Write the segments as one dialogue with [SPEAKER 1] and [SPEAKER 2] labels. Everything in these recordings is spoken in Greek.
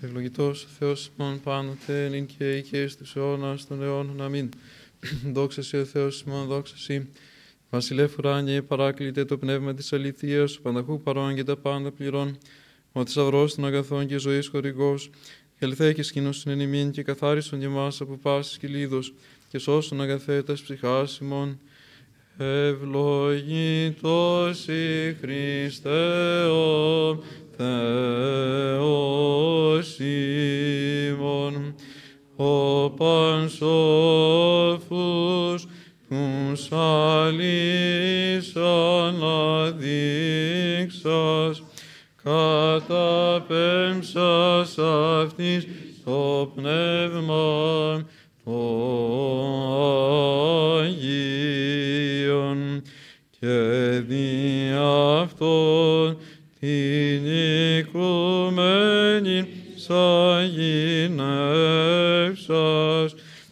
[SPEAKER 1] Ευλογητός ο Θεός ημών πάντοτε, νυν και ή και εις τους αιώνας των αιώνων. Αμήν. Δόξα σοι ο Θεός ημών, δόξα σοι. Βασιλεύ ουράνιε, παράκλητε το πνεύμα της αληθείας, πανταχού παρών και τα πάντα πληρών. Ο θησαυρός των αγαθών και ζωής χορηγός, ελθέ και σκήνωσον εν ημίν και καθάρισον και εμάς από πάσης κυλίδος, και σώσον αγαθέτας ψυχάς ημών. Ευλογητός η Χριστέ ο Θεός ημών, ο πανσόφους τους αλήσαν αδείξας, καταπέμψας αυτής το πνεύμα το Αγίον, και δι' αυτόν την οικουμένη σαγηνεύσας,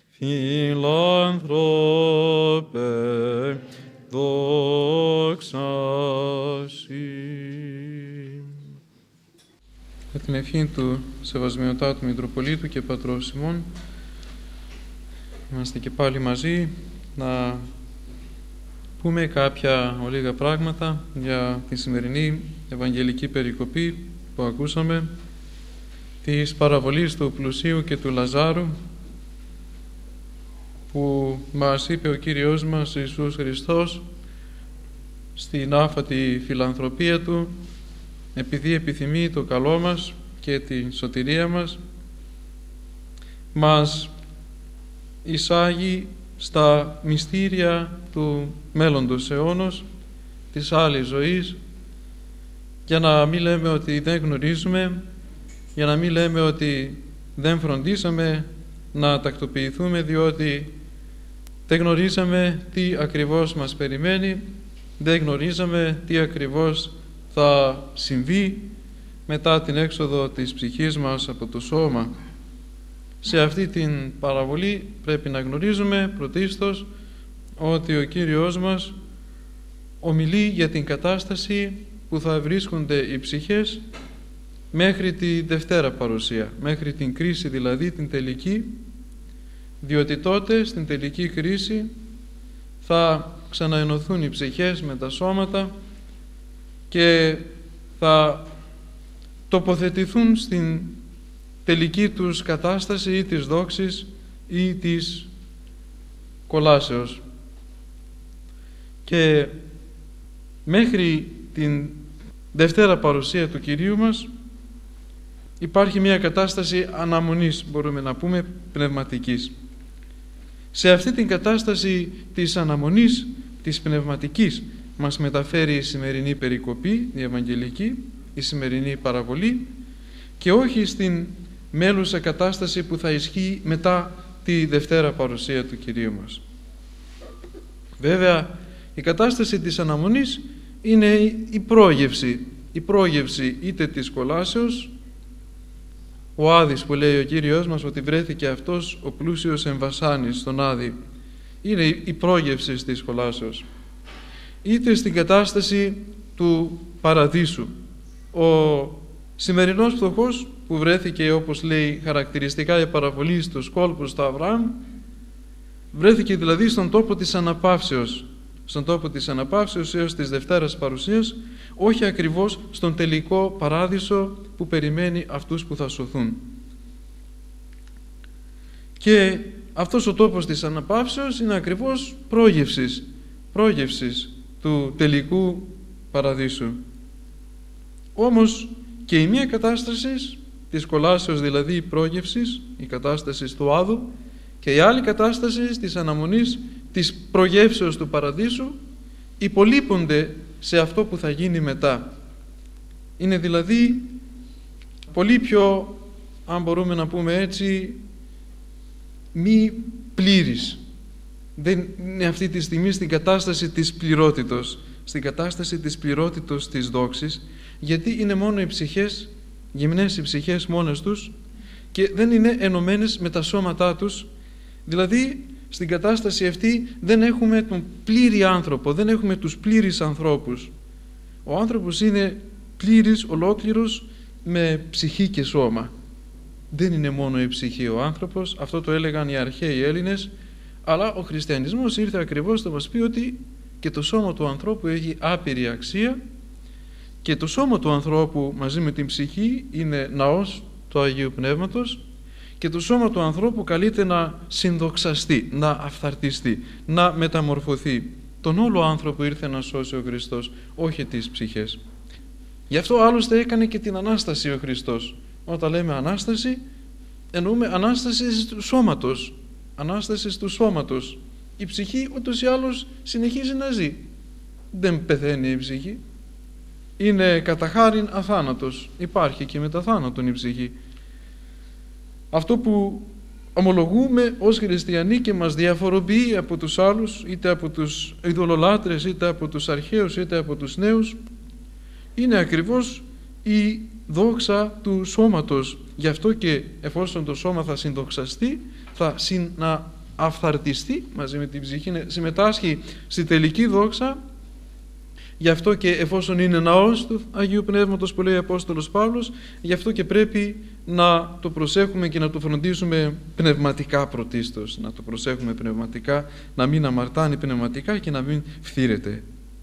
[SPEAKER 1] φιλάνθρωπε, δόξα σοι. Με την ευχή του Σεβασμιωτάτου Μητροπολίτου και Πατρός ημών, είμαστε και πάλι μαζί να πούμε κάποια ολίγα πράγματα για τη σημερινή Ευαγγελική περικοπή που ακούσαμε, της παραβολής του πλουσίου και του Λαζάρου, που μας είπε ο Κύριος μας Ιησούς Χριστός στην άφατη φιλανθρωπία Του, επειδή επιθυμεί το καλό μας και την σωτηρία μας εισάγει στα μυστήρια του μέλλοντος αιώνος, της άλλης ζωής, για να μην λέμε ότι δεν γνωρίζουμε, για να μην λέμε ότι δεν φροντίσαμε να τακτοποιηθούμε, διότι δεν γνωρίζαμε τι ακριβώς μας περιμένει, δεν γνωρίζαμε τι ακριβώς θα συμβεί μετά την έξοδο της ψυχής μας από το σώμα. Σε αυτή την παραβολή πρέπει να γνωρίζουμε πρωτίστως ότι ο Κύριος μας ομιλεί για την κατάσταση που θα βρίσκονται οι ψυχές μέχρι τη Δευτέρα Παρουσία, μέχρι την κρίση δηλαδή την τελική, διότι τότε στην τελική κρίση θα ξαναενωθούν οι ψυχές με τα σώματα και θα τοποθετηθούν στην τελική τους κατάσταση ή της δόξης ή της κολάσεως. Και μέχρι την Δευτέρα Παρουσία του Κυρίου μας υπάρχει μια κατάσταση αναμονής, μπορούμε να πούμε, πνευματικής. Σε αυτή την κατάσταση της αναμονής, της πνευματικής, μας μεταφέρει η σημερινή περικοπή, η Ευαγγελική, η σημερινή παραβολή, και όχι στην μέλουσα κατάσταση που θα ισχύει μετά τη Δευτέρα Παρουσία του Κυρίου μας. Βέβαια, η κατάσταση της αναμονής είναι η πρόγευση είτε της κολάσεως, ο Άδης που λέει ο Κύριος μας ότι βρέθηκε αυτός ο πλούσιος εν βασάνης στον Άδη, είναι η πρόγευση της κολάσεως, είτε στην κατάσταση του παραδείσου. Ο σημερινός φτωχός που βρέθηκε, όπως λέει χαρακτηριστικά η παραβολή στους κόλπους του Αβραάμ, βρέθηκε δηλαδή στον τόπο της αναπαύσεως, έως της Δευτέρας Παρουσίας, όχι ακριβώς στον τελικό παράδεισο που περιμένει αυτούς που θα σωθούν. Και αυτός ο τόπος της αναπαύσεως είναι ακριβώς πρόγευσης του τελικού παραδείσου. Όμως και η μία κατάσταση της κολάσεως, δηλαδή η πρόγευσης, η κατάσταση του Άδου, και η άλλη κατάσταση της αναμονής της προγεύσεως του παραδείσου υπολείπονται σε αυτό που θα γίνει μετά. Είναι δηλαδή πολύ πιο, αν μπορούμε να πούμε έτσι, μη πλήρης. Δεν είναι αυτή τη στιγμή στην κατάσταση της πληρότητος, της δόξης, γιατί είναι μόνο οι ψυχές, γυμνές οι ψυχές μόνες τους, και δεν είναι ενωμένες με τα σώματά τους. Δηλαδή στην κατάσταση αυτή δεν έχουμε τον πλήρη άνθρωπο, δεν έχουμε τους πλήρεις ανθρώπους. Ο άνθρωπος είναι πλήρης, ολόκληρος, με ψυχή και σώμα. δεν είναι μόνο η ψυχή ο άνθρωπος, αυτό το έλεγαν οι αρχαίοι Έλληνες, αλλά ο χριστιανισμός ήρθε ακριβώς να μας πει ότι και το σώμα του ανθρώπου έχει άπειρη αξία και το σώμα του ανθρώπου μαζί με την ψυχή είναι ναός του Αγίου Πνεύματος και το σώμα του ανθρώπου καλείται να συνδοξαστεί, να αφθαρτιστεί, να μεταμορφωθεί. Τον όλο άνθρωπο ήρθε να σώσει ο Χριστός, όχι τις ψυχές. Γι' αυτό άλλωστε έκανε και την Ανάσταση ο Χριστός. Όταν λέμε Ανάσταση, εννοούμε Ανάσταση του σώματος. Ανάσταση του σώματος. Η ψυχή ούτως ή άλλως συνεχίζει να ζει. Δεν πεθαίνει η ψυχή. Είναι κατά χάριν αθάνατος. Υπάρχει και μετά θάνατον η ψυχή. Αυτό που ομολογούμε ως χριστιανοί και μας διαφοροποιεί από τους άλλους, είτε από τους ειδωλολάτρες, είτε από τους αρχαίους, είτε από τους νέους, είναι ακριβώς η δόξα του σώματος. Γι' αυτό και εφόσον το σώμα θα συνδοξαστεί, θα συναυθαρτιστεί μαζί με την ψυχή, συμμετάσχει στη τελική δόξα. Γι' αυτό και εφόσον είναι ναός του Αγίου Πνεύματος που λέει ο Απόστολος Παύλος, γι' αυτό και πρέπει να το προσέχουμε και να το φροντίσουμε πνευματικά πρωτίστως. Να το προσέχουμε πνευματικά, να μην αμαρτάνει πνευματικά και να μην φθήρεται.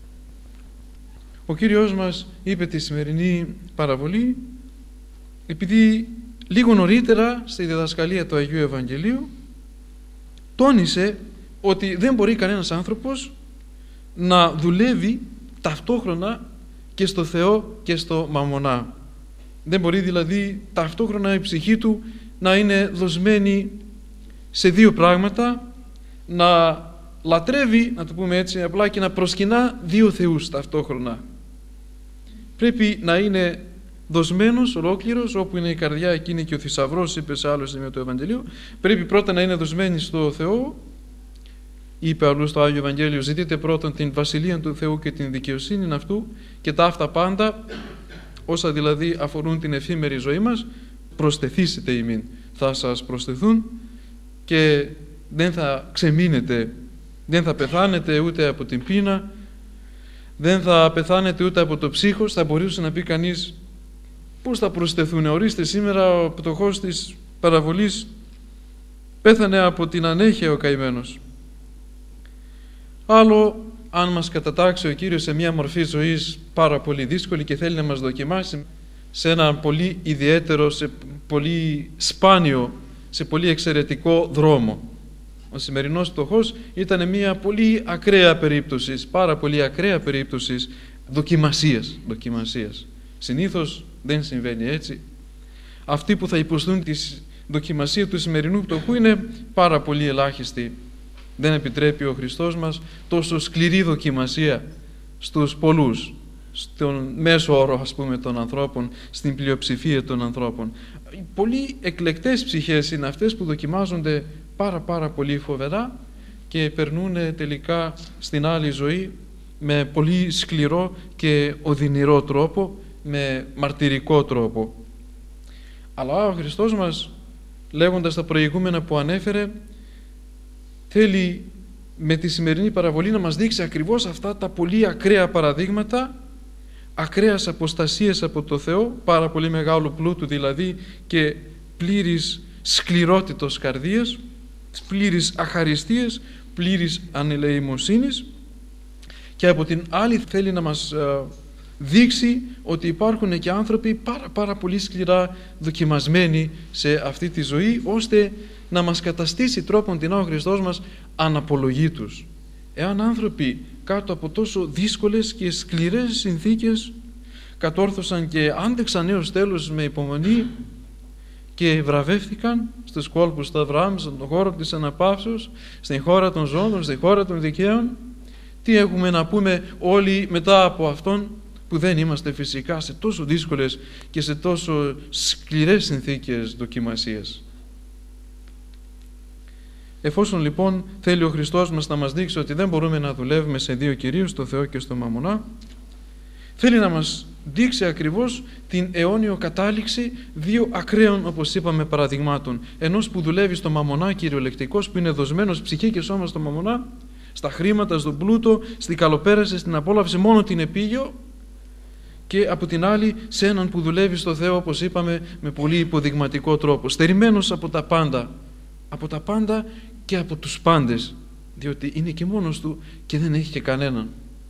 [SPEAKER 1] Ο Κύριος μας είπε τη σημερινή παραβολή, επειδή λίγο νωρίτερα στη διδασκαλία του Αγίου Ευαγγελίου τόνισε ότι δεν μπορεί κανένας άνθρωπος να δουλεύει ταυτόχρονα και στο Θεό και στο μαμμονά. Δεν μπορεί δηλαδή ταυτόχρονα η ψυχή του να είναι δοσμένη σε δύο πράγματα, να λατρεύει, να το πούμε έτσι απλά, και να προσκυνά δύο θεούς ταυτόχρονα. Πρέπει να είναι δοσμένος ολόκληρος, όπου είναι η καρδιά εκείνη και ο θησαυρός, είπε σε άλλο σημείο του Ευαγγελίου. Πρέπει πρώτα να είναι δοσμένη στο Θεό. Είπε αλλού στο Άγιο Ευαγγέλιο, ζητείτε πρώτον την βασιλεία του Θεού και την δικαιοσύνη αυτού και τα αυτά πάντα, όσα δηλαδή αφορούν την εφήμερη ζωή μας, προστεθήσετε ημίν. Θα σας προστεθούν και δεν θα ξεμείνετε, δεν θα πεθάνετε ούτε από την πείνα, δεν θα πεθάνετε ούτε από το ψύχος. Θα μπορούσε να πει κανείς, πώς θα προσθεθούν? Ορίστε, σήμερα ο πτωχός της παραβολής πέθανε από την ανέχεια ο καημένος. Άλλο, αν μας κατατάξει ο Κύριος σε μια μορφή ζωής πάρα πολύ δύσκολη και θέλει να μας δοκιμάσει σε ένα πολύ ιδιαίτερο, σε πολύ σπάνιο, σε πολύ εξαιρετικό δρόμο. Ο σημερινός πτωχός ήταν μια πολύ ακραία περίπτωση, πάρα πολύ ακραία περίπτωση δοκιμασίας. Συνήθως δεν συμβαίνει έτσι. Αυτοί που θα υποστούν τη δοκιμασία του σημερινού πτωχού είναι πάρα πολύ ελάχιστοι. Δεν επιτρέπει ο Χριστός μας τόσο σκληρή δοκιμασία στους πολλούς, στον μέσο όρο, ας πούμε, των ανθρώπων, στην πλειοψηφία των ανθρώπων. Οι πολύ εκλεκτές ψυχές είναι αυτές που δοκιμάζονται πάρα πολύ φοβερά και περνούν τελικά στην άλλη ζωή με πολύ σκληρό και οδυνηρό τρόπο, με μαρτυρικό τρόπο. Αλλά ο Χριστός μας, λέγοντας τα προηγούμενα που ανέφερε, θέλει με τη σημερινή παραβολή να μας δείξει ακριβώς αυτά τα πολύ ακραία παραδείγματα ακραίας αποστασίας από το Θεό, πάρα πολύ μεγάλου πλούτου δηλαδή και πλήρης σκληρότητος καρδίας, πλήρης αχαριστίας, πλήρης ανελεημοσύνης, και από την άλλη θέλει να μας δείξει ότι υπάρχουν και άνθρωποι πάρα πολύ σκληρά δοκιμασμένοι σε αυτή τη ζωή, ώστε να μας καταστήσει τρόπον την ο Χριστός μας αναπολογή τους. Εάν άνθρωποι κάτω από τόσο δύσκολες και σκληρές συνθήκες κατόρθωσαν και άντεξαν έως τέλος με υπομονή και βραβεύτηκαν στους κόλπους του Αβραάμ, στον χώρο της αναπαύσεως, στην χώρα των ζώων, στην χώρα των δικαίων, τι έχουμε να πούμε όλοι μετά από αυτόν που δεν είμαστε φυσικά σε τόσο δύσκολες και σε τόσο σκληρές συνθήκες δοκιμασίας? Εφόσον λοιπόν θέλει ο Χριστός μας να μας δείξει ότι δεν μπορούμε να δουλεύουμε σε δύο κυρίους, στο Θεό και στο μαμμονά, θέλει να μας δείξει ακριβώς την αιώνιο κατάληξη δύο ακραίων, όπως είπαμε, παραδειγμάτων. Ενός που δουλεύει στο μαμμονά κυριολεκτικός, που είναι δοσμένος ψυχή και σώμα στο μαμμονά, στα χρήματα, στον πλούτο, στην καλοπέραση, στην απόλαυση, μόνο την επίγειο, και από την άλλη σε έναν που δουλεύει στο Θεό, όπως είπαμε, με πολύ υποδειγματικό τρόπο, στερημένος από τα πάντα και από τους πάντες, διότι είναι και μόνος του και δεν έχει και κανέναν.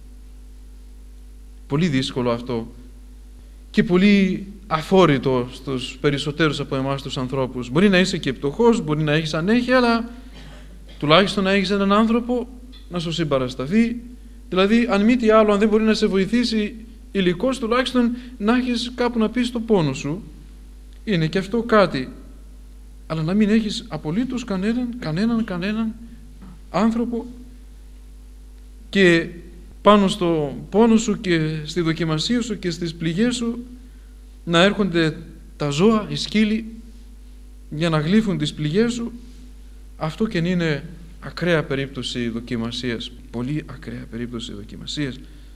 [SPEAKER 1] Πολύ δύσκολο αυτό και πολύ αφόρητο στους περισσότερους από εμάς τους ανθρώπους. Μπορεί να είσαι και πτωχός, μπορεί να έχεις ανέχεια, αλλά τουλάχιστον να έχεις έναν άνθρωπο να σου συμπαρασταθεί. Δηλαδή, αν μη τι άλλο, αν δεν μπορεί να σε βοηθήσει υλικός, τουλάχιστον να έχεις κάπου να πεις το πόνο σου. Είναι και αυτό κάτι. Αλλά να μην έχεις απολύτως κανέναν άνθρωπο, και πάνω στο πόνο σου και στη δοκιμασία σου και στις πληγές σου να έρχονται τα ζώα, οι σκύλοι, για να γλύφουν τις πληγές σου. Αυτό και είναι ακραία περίπτωση δοκιμασίας, πολύ ακραία περίπτωση δοκιμασίας.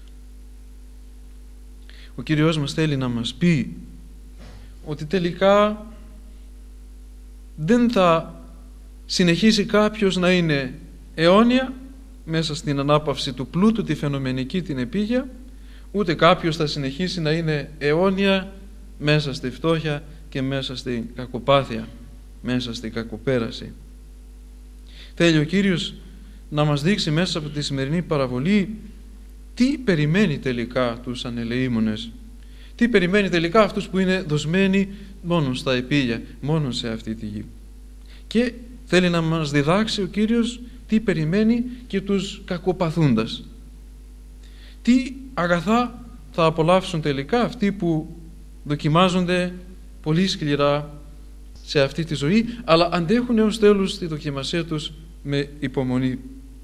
[SPEAKER 1] Ο Κύριος μας θέλει να μας πει ότι τελικά δεν θα συνεχίσει κάποιος να είναι αιώνια μέσα στην ανάπαυση του πλούτου, τη φαινομενική, την επίγεια, ούτε κάποιος θα συνεχίσει να είναι αιώνια μέσα στη φτώχεια και μέσα στην κακοπάθεια, μέσα στην κακοπέραση. Θέλει ο Κύριος να μας δείξει μέσα από τη σημερινή παραβολή τι περιμένει τελικά τους ανελεήμονες, τι περιμένει τελικά αυτούς που είναι δοσμένοι μόνο στα επίγεια, μόνο σε αυτή τη γη. Και θέλει να μας διδάξει ο Κύριος τι περιμένει και τους κακοπαθούντας. Τι αγαθά θα απολαύσουν τελικά αυτοί που δοκιμάζονται πολύ σκληρά σε αυτή τη ζωή, αλλά αντέχουν έως τέλους τη δοκιμασία τους με υπομονή.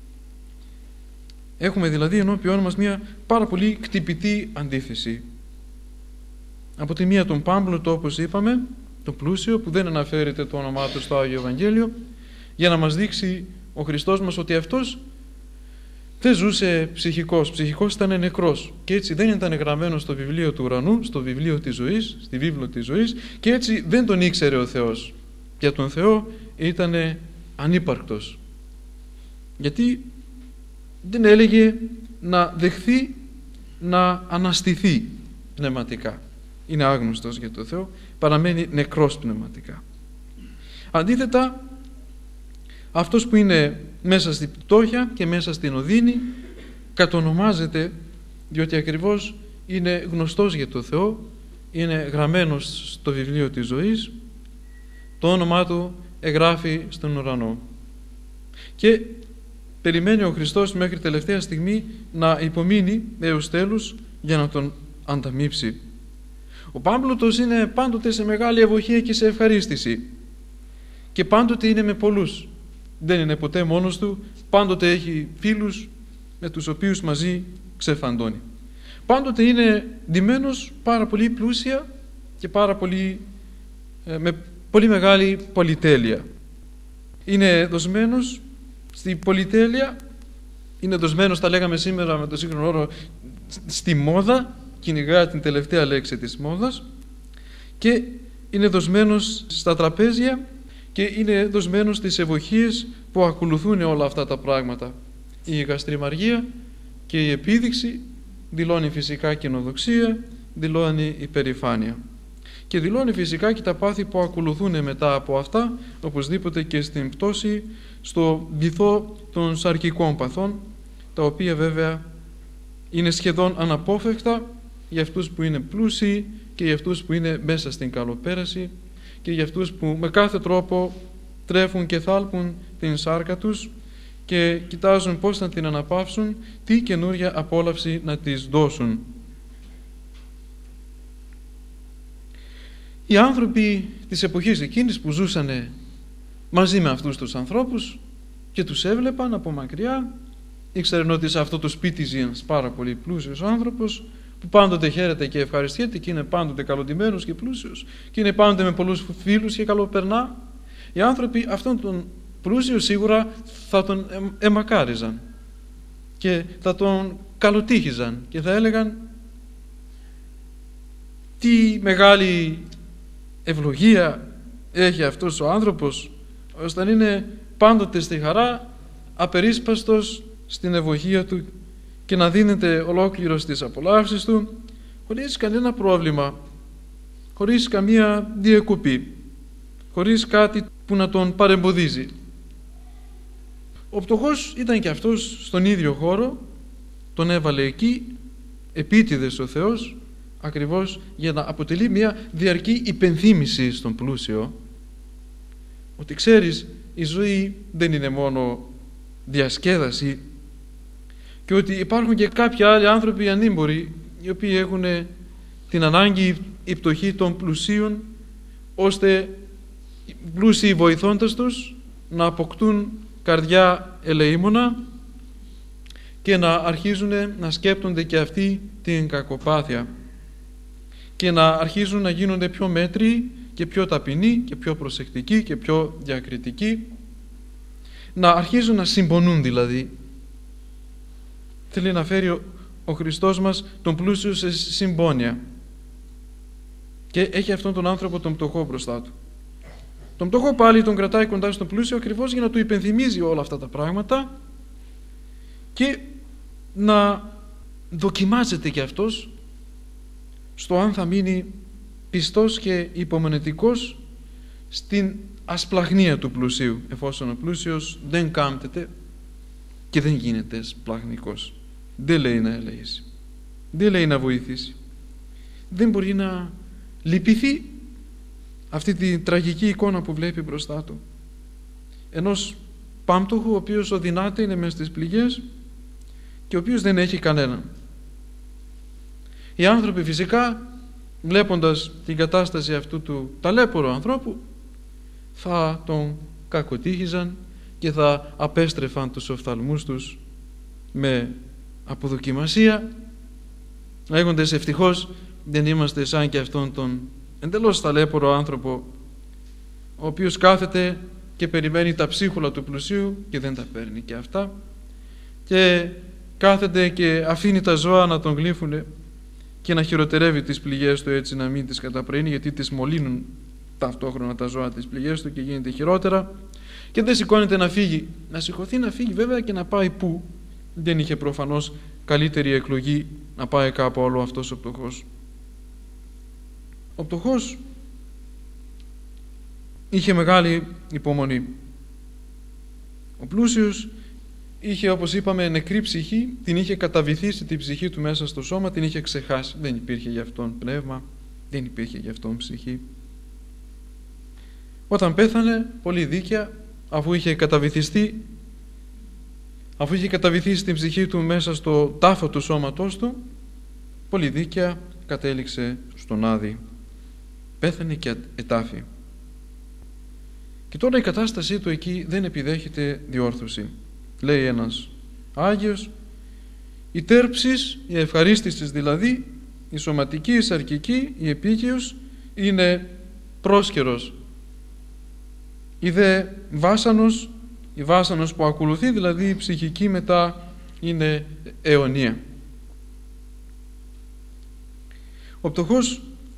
[SPEAKER 1] Έχουμε δηλαδή ενώπιόν μας μια πάρα πολύ κτυπητή αντίθεση. Από τη μία τον πάμπλωτο, όπως είπαμε, το πλούσιο, που δεν αναφέρεται το όνομά του στο Άγιο Ευαγγέλιο, για να μας δείξει ο Χριστός μας ότι αυτός δεν ζούσε ψυχικός ήταν νεκρός, και έτσι δεν ήταν γραμμένος στο βιβλίο του ουρανού, στο βιβλίο της ζωής, στη βίβλο της ζωής, και έτσι δεν τον ήξερε ο Θεός. Για τον Θεό ήταν ανύπαρκτος, γιατί δεν έλεγε να δεχθεί να αναστηθεί πνευματικά. Είναι άγνωστος για τον Θεό, παραμένει νεκρός πνευματικά. Αντίθετα, αυτός που είναι μέσα στην πτώχεια και μέσα στην οδύνη κατονομάζεται, διότι ακριβώς είναι γνωστός για τον Θεό, είναι γραμμένος στο βιβλίο της ζωής, το όνομά του εγγράφει στον ουρανό. Και περιμένει ο Χριστός μέχρι τελευταία στιγμή να υπομείνει έως τέλους για να τον ανταμείψει. Ο πάμπλωτος είναι πάντοτε σε μεγάλη ευωχία και σε ευχαρίστηση, και πάντοτε είναι με πολλούς. Δεν είναι ποτέ μόνος του, πάντοτε έχει φίλους με τους οποίους μαζί ξεφαντώνει. Πάντοτε είναι ντυμένος πάρα πολύ πλούσια και με πολύ μεγάλη πολυτέλεια. Είναι δοσμένος στη πολυτέλεια, είναι δοσμένος, τα λέγαμε σήμερα με το σύγχρονο όρο, στη μόδα, κυνηγά την τελευταία λέξη της μόδας, και είναι δοσμένος στα τραπέζια και είναι δοσμένος στις ευωχίες που ακολουθούν όλα αυτά τα πράγματα. Η γαστριμαργία και η επίδειξη δηλώνει φυσικά κοινοδοξία, δηλώνει υπερηφάνεια. Και δηλώνει φυσικά και τα πάθη που ακολουθούν μετά από αυτά, οπωσδήποτε και στην πτώση, στο βυθό των σαρκικών παθών, τα οποία βέβαια είναι σχεδόν αναπόφευκτα για αυτούς που είναι πλούσιοι και για αυτούς που είναι μέσα στην καλοπέραση και για αυτούς που με κάθε τρόπο τρέφουν και θάλπουν την σάρκα τους και κοιτάζουν πώς να την αναπαύσουν, τι καινούρια απόλαυση να της δώσουν. Οι άνθρωποι της εποχής εκείνης που ζούσαν μαζί με αυτούς τους ανθρώπους και τους έβλεπαν από μακριά, ήξεραν ότι σε αυτό το σπίτι ζει ένας πάρα πολύ πλούσιος άνθρωπος που πάντοτε χαίρεται και ευχαριστιέται και είναι πάντοτε καλοντημένος και πλούσιος και είναι πάντοτε με πολλούς φίλους και καλοπερνά. Οι άνθρωποι αυτόν τον πλούσιο σίγουρα θα τον εμακάριζαν και θα τον καλοτύχιζαν και θα έλεγαν τι μεγάλη ευλογία έχει αυτός ο άνθρωπος, ώστε να είναι πάντοτε στη χαρά, απερίσπαστος στην ευωχία του και να δίνεται ολόκληρος στις απολαύσεις του, χωρίς κανένα πρόβλημα, χωρίς καμία διακοπή, χωρίς κάτι που να τον παρεμποδίζει. Ο πτωχός ήταν και αυτός στον ίδιο χώρο, τον έβαλε εκεί επίτηδες ο Θεός, ακριβώς για να αποτελεί μια διαρκή υπενθύμηση στον πλούσιο ότι ξέρεις, η ζωή δεν είναι μόνο διασκέδαση και ότι υπάρχουν και κάποιοι άλλοι άνθρωποι ανήμποροι οι οποίοι έχουν την ανάγκη η πτωχή των πλουσίων, ώστε οι πλούσιοι βοηθώντας τους να αποκτούν καρδιά ελεήμονα και να αρχίζουν να σκέπτονται και αυτοί την κακοπάθεια και να αρχίζουν να γίνονται πιο μέτριοι και πιο ταπεινοί και πιο προσεκτικοί και πιο διακριτικοί, να αρχίζουν να συμπονούν δηλαδή. Θέλει να φέρει ο Χριστός μας τον πλούσιο σε συμπόνια και έχει αυτόν τον άνθρωπο τον πτωχό μπροστά του. Τον πτωχό πάλι τον κρατάει κοντά στον πλούσιο ακριβώς για να του υπενθυμίζει όλα αυτά τα πράγματα και να δοκιμάζεται και αυτός στο αν θα μείνει πιστός και υπομονετικός στην ασπλαχνία του πλουσίου, εφόσον ο πλούσιος δεν κάμπτεται και δεν γίνεται σπλαχνικός, δεν λέει να ελεήσει, δεν λέει να βοηθήσει, δεν μπορεί να λυπηθεί αυτή τη τραγική εικόνα που βλέπει μπροστά του ενός πάμπτωχου ο οποίος οδυνάται, είναι μες στις πληγές και ο οποίος δεν έχει κανέναν. Οι άνθρωποι φυσικά, βλέποντας την κατάσταση αυτού του ταλέπορου ανθρώπου, θα τον κακοτύχιζαν και θα απέστρεφαν τους οφθαλμούς τους με αποδοκιμασία, λέγοντες ευτυχώς δεν είμαστε σαν και αυτόν τον εντελώς ταλέπορο άνθρωπο ο οποίος κάθεται και περιμένει τα ψίχουλα του πλουσίου και δεν τα παίρνει και αυτά και κάθεται και αφήνει τα ζώα να τον γλύφουνε και να χειροτερεύει τις πληγές του έτσι να μην τις καταπραίνει, γιατί τις μολύνουν ταυτόχρονα τα ζώα τις πληγές του και γίνεται χειρότερα και δεν σηκώνεται να φύγει. Να σηκωθεί να φύγει βέβαια και να πάει πού? Δεν είχε προφανώς καλύτερη εκλογή να πάει κάπου άλλο αυτός ο πτωχός. Ο πτωχός είχε μεγάλη υπομονή. Ο πλούσιος είχε, όπως είπαμε, νεκρή ψυχή, την είχε καταβυθίσει την ψυχή του μέσα στο σώμα, την είχε ξεχάσει. Δεν υπήρχε για αυτόν πνεύμα, δεν υπήρχε για αυτόν ψυχή. Όταν πέθανε, πολύ δίκαια, αφού είχε καταβυθιστεί, αφού είχε καταβυθίσει την ψυχή του μέσα στο τάφο του σώματός του, πολύ δίκαια κατέληξε στον Άδη. Πέθανε και ετάφη. Και τώρα η κατάστασή του εκεί δεν επιδέχεται διόρθωση. Λέει ένας Άγιος, η τέρψης, η ευχαρίστησης δηλαδή, η σωματική, η σαρκική, η επίκαιος είναι πρόσκαιρος. Η δε βάσανος, η βάσανος που ακολουθεί, δηλαδή η ψυχική μετά είναι αιωνία. Ο πτωχός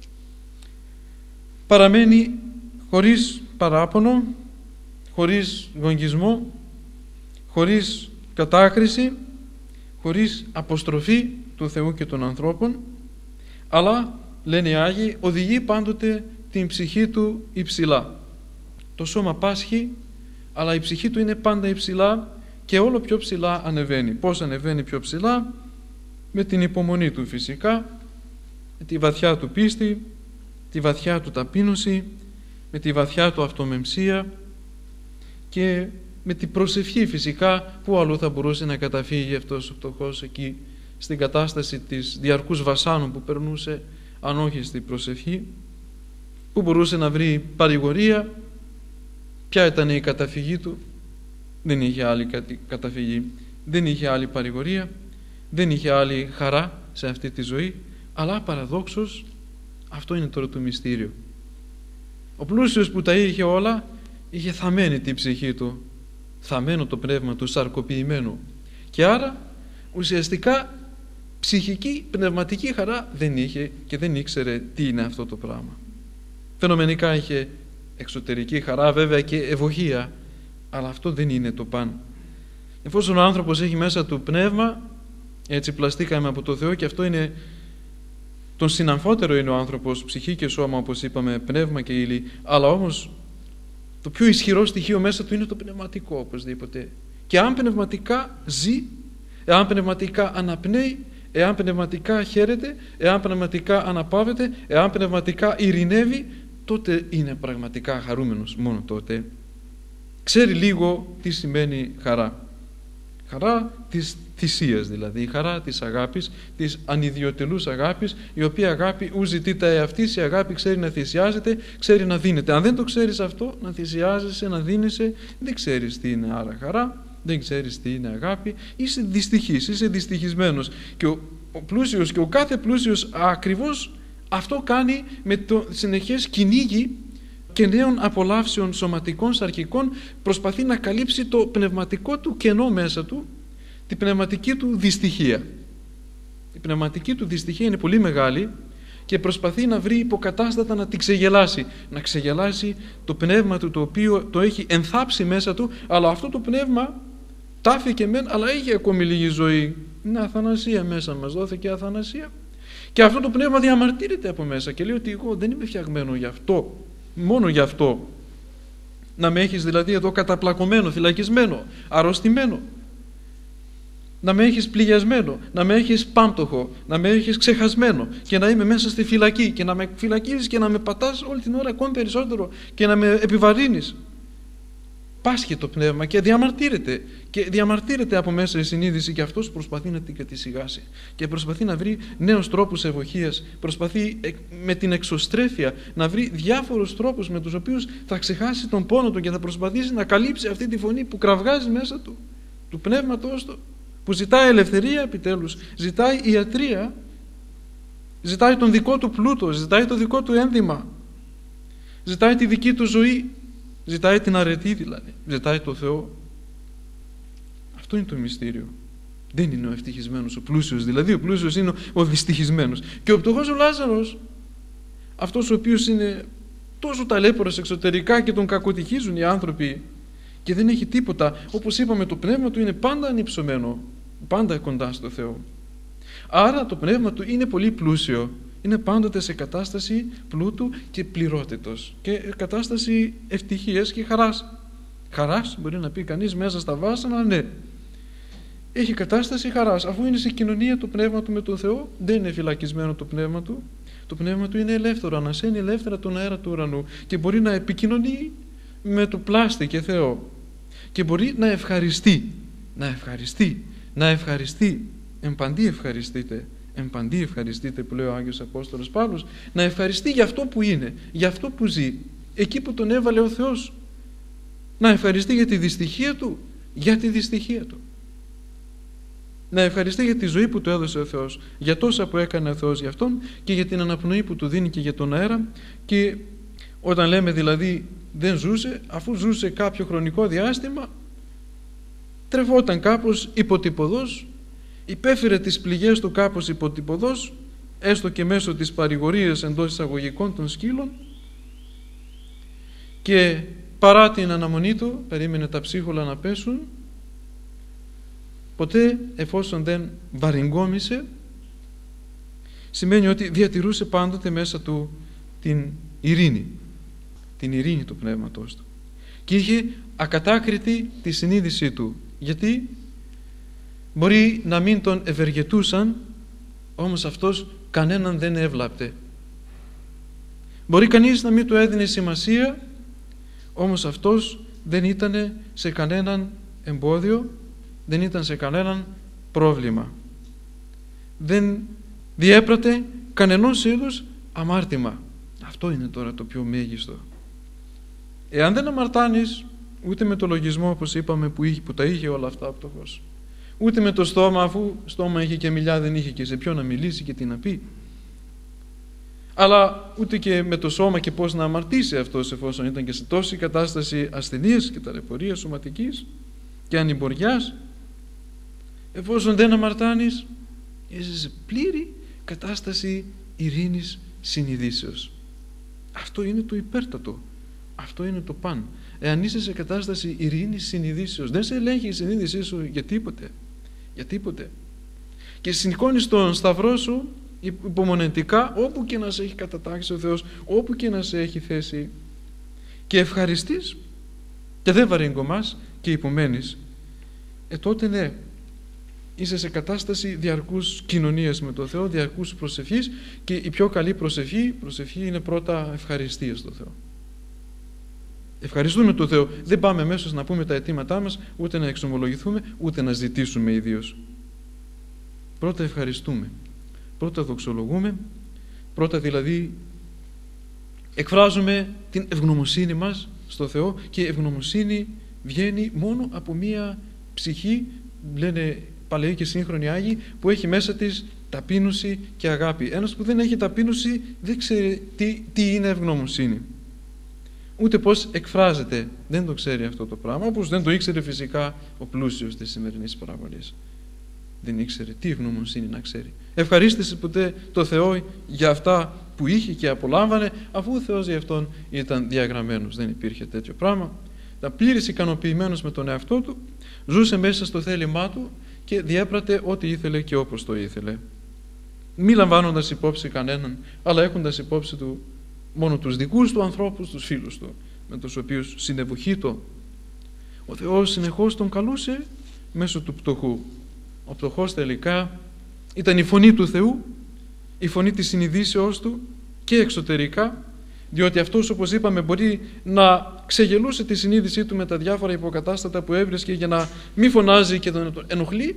[SPEAKER 1] παραμένει χωρίς παράπονο, χωρίς γογγισμό, χωρίς κατάκριση, χωρίς αποστροφή του Θεού και των ανθρώπων, αλλά, λένε οι Άγιοι, οδηγεί πάντοτε την ψυχή του υψηλά. Το σώμα πάσχει, αλλά η ψυχή του είναι πάντα υψηλά και όλο πιο ψηλά ανεβαίνει. Πώς ανεβαίνει πιο ψηλά? Με την υπομονή του φυσικά, με τη βαθιά του πίστη, τη βαθιά του ταπείνωση, με τη βαθιά του αυτομεμψία και με την προσευχή φυσικά. Που αλλού θα μπορούσε να καταφύγει αυτός ο πτωχός εκεί στην κατάσταση της διαρκούς βασάνου που περνούσε, αν όχι στην προσευχή? Που μπορούσε να βρει παρηγορία? Ποια ήταν η καταφυγή του? Δεν είχε άλλη καταφυγή, δεν είχε άλλη παρηγορία, δεν είχε άλλη χαρά σε αυτή τη ζωή, αλλά παραδόξως αυτό είναι τώρα το μυστήριο. Ο πλούσιος που τα είχε όλα είχε θαμμένη την ψυχή του, θαμμένο το πνεύμα του, σαρκοποιημένο, και άρα ουσιαστικά ψυχική, πνευματική χαρά δεν είχε και δεν ήξερε τι είναι αυτό το πράγμα. Φαινομενικά είχε εξωτερική χαρά βέβαια και ευωχία, αλλά αυτό δεν είναι το παν. Εφόσον ο άνθρωπος έχει μέσα του πνεύμα, έτσι πλαστήκαμε από το Θεό, και αυτό είναι Τον συναμφότερο είναι ο άνθρωπος, ψυχή και σώμα, όπως είπαμε, πνεύμα και ύλη, αλλά όμως το πιο ισχυρό στοιχείο μέσα του είναι το πνευματικό οπωσδήποτε. Και αν πνευματικά ζει, εάν πνευματικά αναπνέει, εάν πνευματικά χαίρεται, εάν πνευματικά αναπαύεται, εάν πνευματικά ειρηνεύει, τότε είναι πραγματικά χαρούμενος, μόνο τότε. Ξέρει λίγο τι σημαίνει χαρά. Χαρά της θυσίας δηλαδή, η χαρά της αγάπης, της ανιδιοτελούς αγάπης, η οποία αγάπη ου ζητήτα εαυτής, η αγάπη ξέρει να θυσιάζεται, ξέρει να δίνεται. Αν δεν το ξέρεις αυτό, να θυσιάζεσαι, να δίνεσαι, δεν ξέρεις τι είναι άρα χαρά, δεν ξέρεις τι είναι αγάπη, είσαι δυστυχής, είσαι δυστυχισμένος. Και ο πλούσιος και ο κάθε πλούσιος ακριβώς αυτό κάνει με το συνεχές κυνήγι και νέων απολαύσεων σωματικών, σαρκικών, προσπαθεί να καλύψει το πνευματικό του κενό μέσα του, την πνευματική του δυστυχία. Η πνευματική του δυστυχία είναι πολύ μεγάλη και προσπαθεί να βρει υποκατάστατα να την ξεγελάσει, να ξεγελάσει το πνεύμα του, το οποίο το έχει ενθάψει μέσα του, αλλά αυτό το πνεύμα τάφηκε μεν, αλλά έχει ακόμη λίγη ζωή. Είναι αθανασία μέσα μας, δόθηκε αθανασία. Και αυτό το πνεύμα διαμαρτύρεται από μέσα και λέει ότι εγώ δεν είμαι φτιαγμένο γι' αυτό, μόνο γι' αυτό. Να με έχεις δηλαδή εδώ καταπλακωμένο, φυλακισμένο, αρρωστημένο, να με έχεις πληγιασμένο, να με έχεις πάμπτωχο, να με έχεις ξεχασμένο και να είμαι μέσα στη φυλακή και να με φυλακίζεις και να με πατάς όλη την ώρα ακόμη περισσότερο και να με επιβαρύνεις. Πάσχει το πνεύμα και διαμαρτύρεται από μέσα η συνείδηση και αυτός προσπαθεί να την κατησυχάσει και προσπαθεί να βρει νέους τρόπους ευοχίας, προσπαθεί με την εξωστρέφεια να βρει διάφορους τρόπους με τους οποίους θα ξεχάσει τον πόνο του και θα προσπαθήσει να καλύψει αυτή τη φωνή που κραυγάζει μέσα του, του πνεύματός του, που ζητάει ελευθερία επιτέλους, ζητάει ιατρία, ζητάει τον δικό του πλούτο, ζητάει το δικό του ένδυμα, ζητάει τη δική του ζωή, ζητάει την αρετή δηλαδή, ζητάει το Θεό. Αυτό είναι το μυστήριο. Δεν είναι ο ευτυχισμένος, ο πλούσιος δηλαδή, ο πλούσιος είναι ο δυστυχισμένος. Και ο πτωχός ο Λάζαρος, αυτός ο οποίος είναι τόσο ταλέπορος εξωτερικά και τον κακοτυχίζουν οι άνθρωποι και δεν έχει τίποτα, όπως είπαμε, το πνεύμα του είναι πάντα ανυψωμένο, πάντα κοντά στο Θεό. Άρα το πνεύμα του είναι πολύ πλούσιο, είναι πάντοτε σε κατάσταση πλούτου και πληρότητος και κατάσταση ευτυχίας και χαράς. Χαράς μπορεί να πει κανείς μέσα στα βάσανα, ναι. Έχει κατάσταση χαράς, αφού είναι σε κοινωνία το πνεύμα του με τον Θεό, δεν είναι φυλακισμένο το πνεύμα του. Το πνεύμα του είναι ελεύθερο, ανασένει ελεύθερα τον αέρα του ουρανού και μπορεί να επικοινωνεί με το πλάστη και Θεό και μπορεί να ευχαριστεί, εμπαντή ευχαριστείτε που λέει ο Άγιος Απόστολος Παύλος, να ευχαριστεί για αυτό που είναι, για αυτό που ζει, εκεί που τον έβαλε ο Θεός, να ευχαριστεί για τη δυστυχία του, να ευχαριστεί για τη ζωή που του έδωσε ο Θεός, για τόσα που έκανε ο Θεός για αυτόν και για την αναπνοή που του δίνει και για τον αέρα. Και όταν λέμε δηλαδή δεν ζούσε, αφού ζούσε κάποιο χρονικό διάστημα, τρεφόταν κάπως υποτυπωδώς, υπέφερε τις πληγές του κάπως υποτυπωδώς, έστω και μέσω της παρηγορίας εντός εισαγωγικών των σκύλων, και παρά την αναμονή του περίμενε τα ψίχολα να πέσουν. Ποτέ, εφόσον δεν βαρυγκόμισε, σημαίνει ότι διατηρούσε πάντοτε μέσα του την ειρήνη του πνεύματος του και είχε ακατάκριτη τη συνείδησή του. Γιατί μπορεί να μην τον ευεργετούσαν, όμως αυτός κανέναν δεν έβλαπτε. Μπορεί κανείς να μην του έδινε σημασία, όμως αυτός δεν ήταν σε κανέναν εμπόδιο, δεν ήταν σε κανέναν πρόβλημα. Δεν διέπρατε κανενός είδους αμάρτημα. Αυτό είναι τώρα το πιο μέγιστο. Εάν δεν αμαρτάνεις ούτε με το λογισμό, όπως είπαμε, που τα είχε όλα αυτά ο πτωχός, ούτε με το στόμα, αφού στόμα είχε και μιλιά δεν είχε και σε ποιο να μιλήσει και τι να πει, αλλά ούτε και με το σώμα και πώς να αμαρτήσει αυτός, εφόσον ήταν και σε τόση κατάσταση ασθενείας και ταλαιπωρίας σωματικής και ανημποριάς. Εφόσον δεν αμαρτάνεις, είσαι σε πλήρη κατάσταση ειρήνης συνειδήσεως. Αυτό είναι το υπέρτατο, αυτό είναι το παν. Εάν είσαι σε κατάσταση ειρήνης συνειδήσεως, δεν σε ελέγχει η συνείδησή σου για τίποτε, και σηκώνεις τον σταυρό σου υπομονετικά, όπου και να σε έχει κατατάξει ο Θεός, όπου και να σε έχει θέσει, και ευχαριστείς και δεν βαρύγκωμας και υπομένεις, τότε ναι, είσαι σε κατάσταση διαρκούς κοινωνίας με τον Θεό, διαρκούς προσευχής, και η πιο καλή προσευχή είναι πρώτα ευχαριστία στο Θεό. Ευχαριστούμε τον Θεό. Δεν πάμε αμέσως να πούμε τα αιτήματά μας, ούτε να εξομολογηθούμε, ούτε να ζητήσουμε ιδίως. Πρώτα ευχαριστούμε, πρώτα δοξολογούμε, πρώτα δηλαδή εκφράζουμε την ευγνωμοσύνη μας στο Θεό, και η ευγνωμοσύνη βγαίνει μόνο από μία ψυχή, λένε παλαιοί και σύγχρονοι Άγιοι, που έχει μέσα της ταπείνωση και αγάπη. Ένας που δεν έχει ταπείνωση δεν ξέρει τι είναι ευγνωμοσύνη. Ούτε πώς εκφράζεται, δεν το ξέρει αυτό το πράγμα, όπως δεν το ήξερε φυσικά ο πλούσιος της σημερινής παραβολής. Δεν ήξερε τι ευγνωμοσύνη να ξέρει. Ευχαρίστησε ποτέ το Θεό για αυτά που είχε και απολάμβανε, αφού ο Θεός για αυτόν ήταν διαγραμμένος. Δεν υπήρχε τέτοιο πράγμα. Ήταν πλήρης ικανοποιημένος με τον εαυτό του, ζούσε μέσα στο θέλημά του και διέπρατε ό,τι ήθελε και όπως το ήθελε. Μη λαμβάνοντας υπόψη κανέναν, αλλά έχοντας υπόψη του μόνο τους δικούς του ανθρώπους, τους φίλους του, με τους οποίους συνευοχείτο. Ο Θεός συνεχώς τον καλούσε μέσω του πτωχού. Ο πτωχός τελικά ήταν η φωνή του Θεού, η φωνή της συνειδήσεώς του και εξωτερικά, διότι αυτός, όπως είπαμε, μπορεί να ξεγελούσε τη συνείδησή του με τα διάφορα υποκατάστατα που έβρισκε για να μην φωνάζει και να τον ενοχλεί.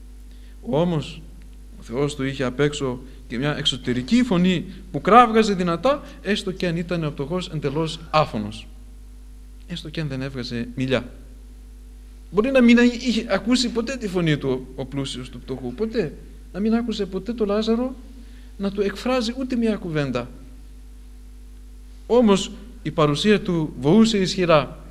[SPEAKER 1] Όμως ο Θεός του είχε απ' έξω και μια εξωτερική φωνή που κράβγαζε δυνατά, έστω και αν ήταν ο πτωχός εντελώς άφωνος, έστω και αν δεν έβγαζε μιλιά. Μπορεί να μην είχε ακούσει ποτέ τη φωνή του ο πλούσιος του πτωχού, ποτέ. Να μην άκουσε ποτέ το Λάζαρο να του εκφράζει ούτε μια κουβέντα. Όμως η παρουσία του βοούσε ισχυρά.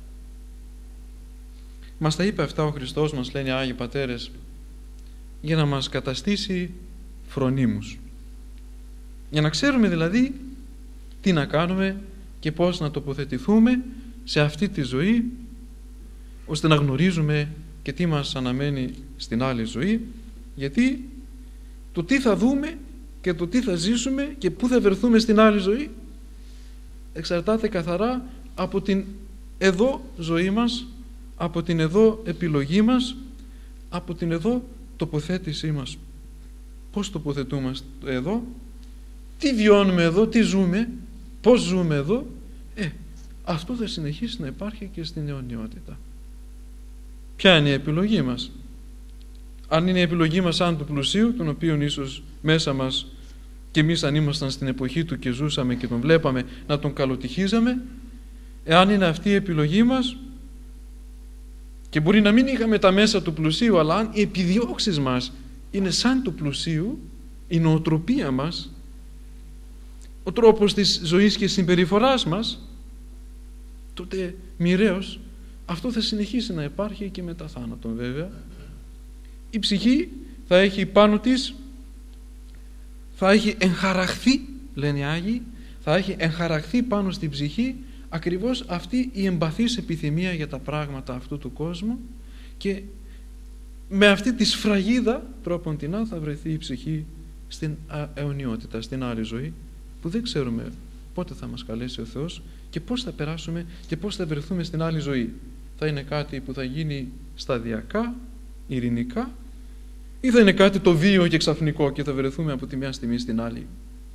[SPEAKER 1] Μας τα είπε αυτά ο Χριστός, μας λένε οι Άγιοι Πατέρες, για να μας καταστήσει φρονίμους. Για να ξέρουμε δηλαδή τι να κάνουμε και πώς να τοποθετηθούμε σε αυτή τη ζωή, ώστε να γνωρίζουμε και τι μας αναμένει στην άλλη ζωή, γιατί το τι θα δούμε και το τι θα ζήσουμε και πού θα βρεθούμε στην άλλη ζωή εξαρτάται καθαρά από την εδώ ζωή μας, από την εδώ επιλογή μας, από την εδώ τοποθέτησή μας. Πώς τοποθετούμαστε εδώ, τι βιώνουμε εδώ, τι ζούμε, πώς ζούμε εδώ, αυτό θα συνεχίσει να υπάρχει και στην αιωνιότητα. Ποια είναι η επιλογή μας? Αν είναι η επιλογή μας σαν του πλουσίου, τον οποίον ίσως μέσα μας και εμείς αν ήμασταν στην εποχή του και ζούσαμε και τον βλέπαμε, να τον καλοτυχίζαμε, εάν είναι αυτή η επιλογή μας, και μπορεί να μην είχαμε τα μέσα του πλουσίου, αλλά αν οι επιδιώξεις μας είναι σαν του πλουσίου, η νοοτροπία μας, ο τρόπος της ζωής και συμπεριφοράς μας, τότε μοιραίως αυτό θα συνεχίσει να υπάρχει και μετά θάνατον βέβαια. Η ψυχή θα έχει πάνω της, θα έχει εγχαραχθεί, λένε οι Άγιοι, θα έχει εγχαραχθεί πάνω στην ψυχή ακριβώς αυτή η εμπαθής επιθυμία για τα πράγματα αυτού του κόσμου, και με αυτή τη σφραγίδα τρόποντινά θα βρεθεί η ψυχή στην αιωνιότητα, στην άλλη ζωή, που δεν ξέρουμε πότε θα μας καλέσει ο Θεός και πώς θα περάσουμε και πώς θα βρεθούμε στην άλλη ζωή. Θα είναι κάτι που θα γίνει σταδιακά, ειρηνικά, ή θα είναι κάτι το βίαιο και ξαφνικό και θα βρεθούμε από τη μια στιγμή στην άλλη?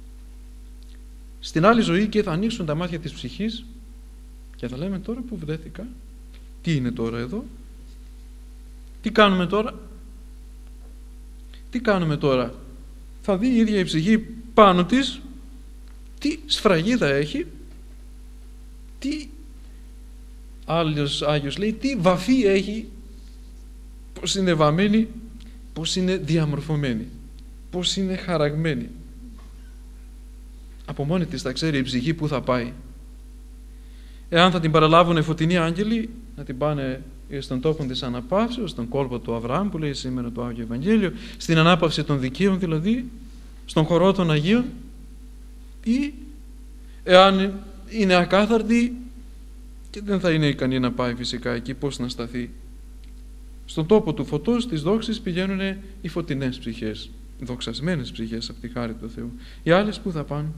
[SPEAKER 1] Στην άλλη ζωή και θα ανοίξουν τα μάτια της ψυχής και θα λέμε, τώρα που βρέθηκα, τι είναι τώρα εδώ, τι κάνουμε τώρα, τι κάνουμε τώρα? Θα δει η ίδια η ψυχή πάνω της τι σφραγίδα έχει, τι άλλος Άγιος λέει, τι βαφή έχει, πώς είναι βαμμένη, πώς είναι διαμορφωμένη, πώς είναι χαραγμένη. Από μόνη της θα ξέρει η ψυχή που θα πάει. Εάν θα την παραλάβουν φωτεινοί άγγελοι, να την πάνε στον τόπο της αναπαύσεως, στον κόλπο του Αβραάμ που λέει σήμερα το Άγιο Ευαγγέλιο, στην ανάπαυση των δικαίων δηλαδή, στον χορό των Αγίων, ή εάν είναι ακάθαρτη και δεν θα είναι ικανή να πάει φυσικά εκεί, πώς να σταθεί? Στον τόπο του φωτός, της δόξης, πηγαίνουν οι φωτεινές ψυχές. δοξασμένες ψυχές από τη χάρη του Θεού. Οι άλλες πού θα πάνε?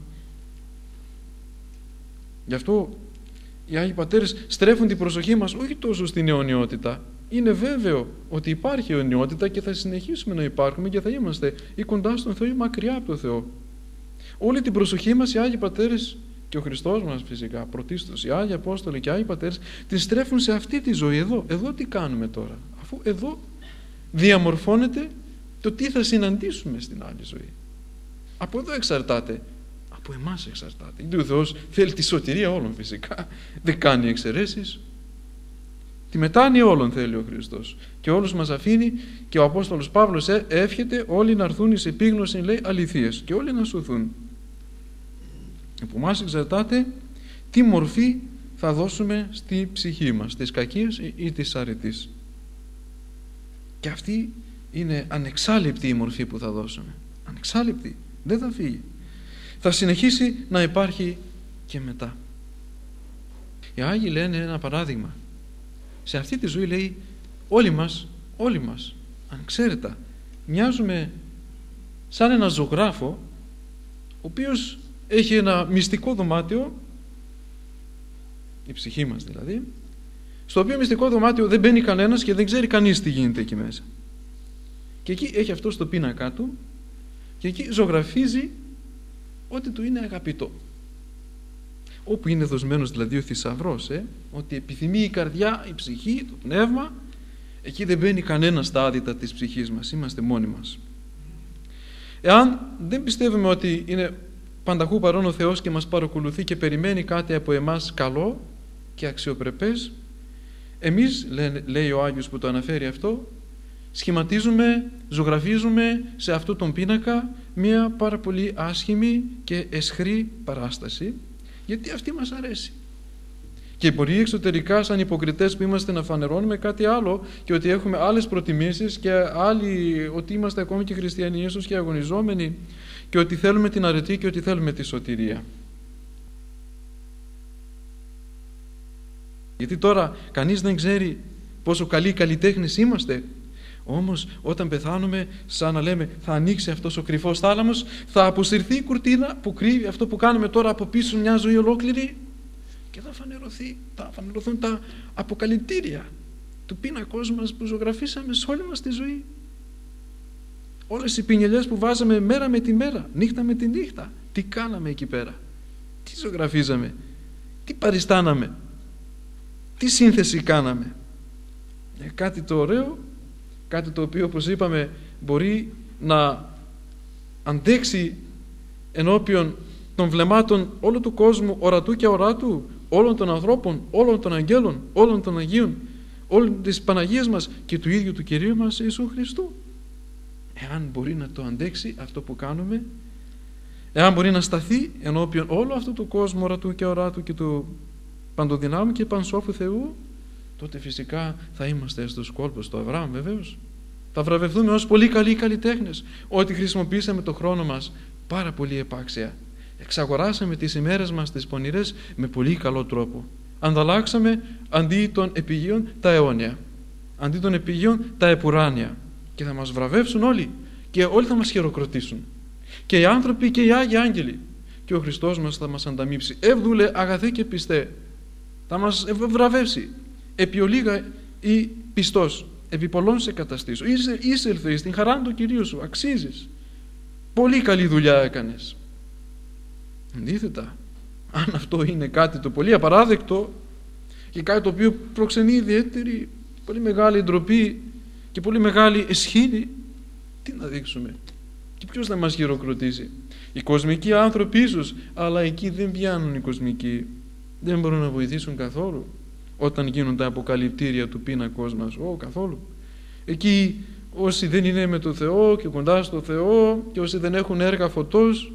[SPEAKER 1] Γι' αυτό οι Άγιοι Πατέρες στρέφουν την προσοχή μας όχι τόσο στην αιωνιότητα. Είναι βέβαιο ότι υπάρχει αιωνιότητα και θα συνεχίσουμε να υπάρχουμε και θα είμαστε ή κοντά στον Θεό ή μακριά από τον Θεό. Όλη την προσοχή μας οι Άγιοι Πατέρες και ο Χριστός μας φυσικά πρωτίστως, οι Άγιοι Απόστολοι και οι Άγιοι Πατέρες την στρέφουν σε αυτή τη ζωή εδώ. Εδώ τι κάνουμε τώρα? Αφού εδώ διαμορφώνεται το τι θα συναντήσουμε στην άλλη ζωή. Από εδώ εξαρτάται. Από εμάς εξαρτάται. Γιατί ο Θεός θέλει τη σωτηρία όλων φυσικά. Δεν κάνει εξαιρέσεις. Τη μετάνοια όλων θέλει ο Χριστός. Και όλους μας αφήνει και ο Απόστολος Παύλος εύχεται όλοι να έρθουν εις επίγνωση, λέει, αληθείας και όλοι να σωθούν. Από εμάς εξαρτάται τι μορφή θα δώσουμε στη ψυχή μας, της κακίας ή της αρετής. Και αυτή είναι ανεξάλληπτη η μορφή που θα δώσουμε. Ανεξάλληπτη. Δεν θα φύγει. Θα συνεχίσει να υπάρχει και μετά. Οι Άγιοι λένε ένα παράδειγμα. Σε αυτή τη ζωή, λέει, όλοι μας, ανεξαίρετα, μοιάζουμε σαν ένα ζωγράφο, ο οποίος έχει ένα μυστικό δωμάτιο, η ψυχή μας δηλαδή, στο οποίο μυστικό δωμάτιο δεν μπαίνει κανένας και δεν ξέρει κανείς τι γίνεται εκεί μέσα. Και εκεί έχει αυτό στο πίνακά του και εκεί ζωγραφίζει ό,τι του είναι αγαπητό. Όπου είναι δοσμένος δηλαδή ο θησαυρός, ότι επιθυμεί η καρδιά, η ψυχή, το πνεύμα, εκεί δεν μπαίνει κανένα στα άδυτα της ψυχής μας, είμαστε μόνοι μας. Εάν δεν πιστεύουμε ότι είναι πανταχού παρόν ο Θεός και μας παρακολουθεί και περιμένει κάτι από εμάς καλό και αξιοπρεπές, εμείς, λέει ο Άγιος που το αναφέρει αυτό, σχηματίζουμε, ζωγραφίζουμε σε αυτόν τον πίνακα μια πάρα πολύ άσχημη και αισχρή παράσταση, γιατί αυτή μας αρέσει. Και μπορεί εξωτερικά σαν υποκριτές που είμαστε να φανερώνουμε κάτι άλλο και ότι έχουμε άλλες προτιμήσεις και άλλοι, ότι είμαστε ακόμη και χριστιανοί ίσως και αγωνιζόμενοι και ότι θέλουμε την αρετή και ότι θέλουμε τη σωτηρία. Γιατί τώρα κανείς δεν ξέρει πόσο καλοί καλλιτέχνες είμαστε. Όμως όταν πεθάνουμε, σαν να λέμε, θα ανοίξει αυτός ο κρυφός θάλαμος, θα αποσυρθεί η κουρτίνα που κρύβει αυτό που κάνουμε τώρα από πίσω μια ζωή ολόκληρη και θα φανερωθούν τα αποκαλυπτήρια του πίνακός μας που ζωγραφίσαμε σε όλη μας τη ζωή. Όλες οι πινελιές που βάζαμε μέρα με τη μέρα, νύχτα με τη νύχτα, τι κάναμε εκεί πέρα, τι ζωγραφίζαμε, τι παριστάναμε, τι σύνθεση κάναμε. Κάτι το ωραίο, κάτι το οποίο, όπως είπαμε, μπορεί να αντέξει ενώπιον των βλεμμάτων όλου του κόσμου, ορατού και αοράτου, όλων των ανθρώπων, όλων των αγγέλων, όλων των Αγίων, όλων της Παναγίας μας και του ίδιου του Κυρίου μας Ιησού Χριστού. Εάν μπορεί να το αντέξει αυτό που κάνουμε, εάν μπορεί να σταθεί ενώπιον όλου αυτού του κόσμου ορατού και αοράτου και του παντοδυνάμου και πανσόφου Θεού, τότε φυσικά θα είμαστε στους κόλπους του Αβραάμ βεβαίως. Θα βραβευτούμε ως πολύ καλοί καλλιτέχνες, ότι χρησιμοποιήσαμε το χρόνο μας πάρα πολύ επάξια. Εξαγοράσαμε τις ημέρες μας τις πονηρές με πολύ καλό τρόπο. Ανταλλάξαμε αντί των επιγείων τα αιώνια, αντί των επιγείων τα επουράνια, και θα μας βραβεύσουν όλοι και όλοι θα μας χειροκροτήσουν, και οι άνθρωποι και οι Άγιοι Άγγελοι, και ο Χριστός μας θα μας ανταμείψει. Εύδουλε αγαθέ και πιστέ, θα μας βραβεύσει. Επί ολίγα ή πιστός, επί πολλών σε καταστήσω. Είσαι ελθείς στην χαρά του Κυρίου σου, αξίζεις. Πολύ καλή δουλειά έκανες. Αντίθετα, αν αυτό είναι κάτι το πολύ απαράδεκτο και κάτι το οποίο προξενεί ιδιαίτερη, πολύ μεγάλη ντροπή και πολύ μεγάλη αισχήνη, τι να δείξουμε και ποιος θα μας χειροκροτήσει? Οι κοσμικοί άνθρωποι ίσως, αλλά εκεί δεν πιάνουν οι κοσμικοί, δεν μπορούν να βοηθήσουν καθόλου όταν γίνουν τα αποκαλυπτήρια του πίνακός μας. Καθόλου. Εκεί όσοι δεν είναι με το Θεό και κοντά στο Θεό και όσοι δεν έχουν έργα φωτός,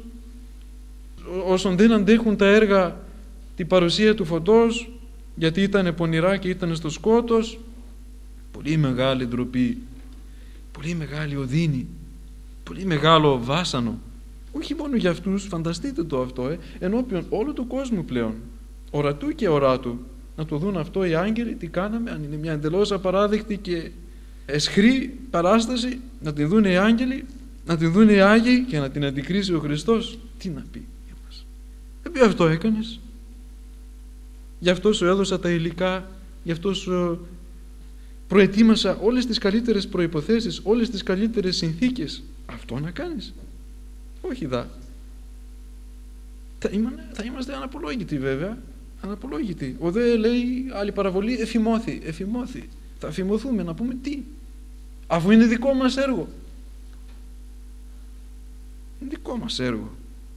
[SPEAKER 1] όσων δεν αντέχουν τα έργα την παρουσία του φωτός, γιατί ήταν πονηρά και ήταν στο σκότος, πολύ μεγάλη ντροπή, πολύ μεγάλη οδύνη, πολύ μεγάλο βάσανο. Όχι μόνο για αυτούς, φανταστείτε το αυτό, ενώπιον όλου του κόσμου πλέον, ορατού και αοράτου, να το δουν αυτό οι άγγελοι, τι κάναμε, αν είναι μια εντελώς απαράδεκτη και αισχρή παράσταση, να την δουν οι άγγελοι, να την δουν οι Άγιοι και να την αντικρίσει ο Χριστός, τι να πει για μας? Δεν πει αυτό έκανες, γι' αυτό σου έδωσα τα υλικά, γι' αυτό σου προετοίμασα όλες τις καλύτερες προϋποθέσεις, όλες τις καλύτερες συνθήκες. Αυτό να κάνεις? Όχι δα. Θα είμαστε αναπολόγητοι βέβαια, αναπολόγητοι. Ο δε λέει άλλη παραβολή, εφημώθη. Θα εφημωθούμε να πούμε τι, αφού είναι δικό μας έργο. Είναι δικό μας έργο.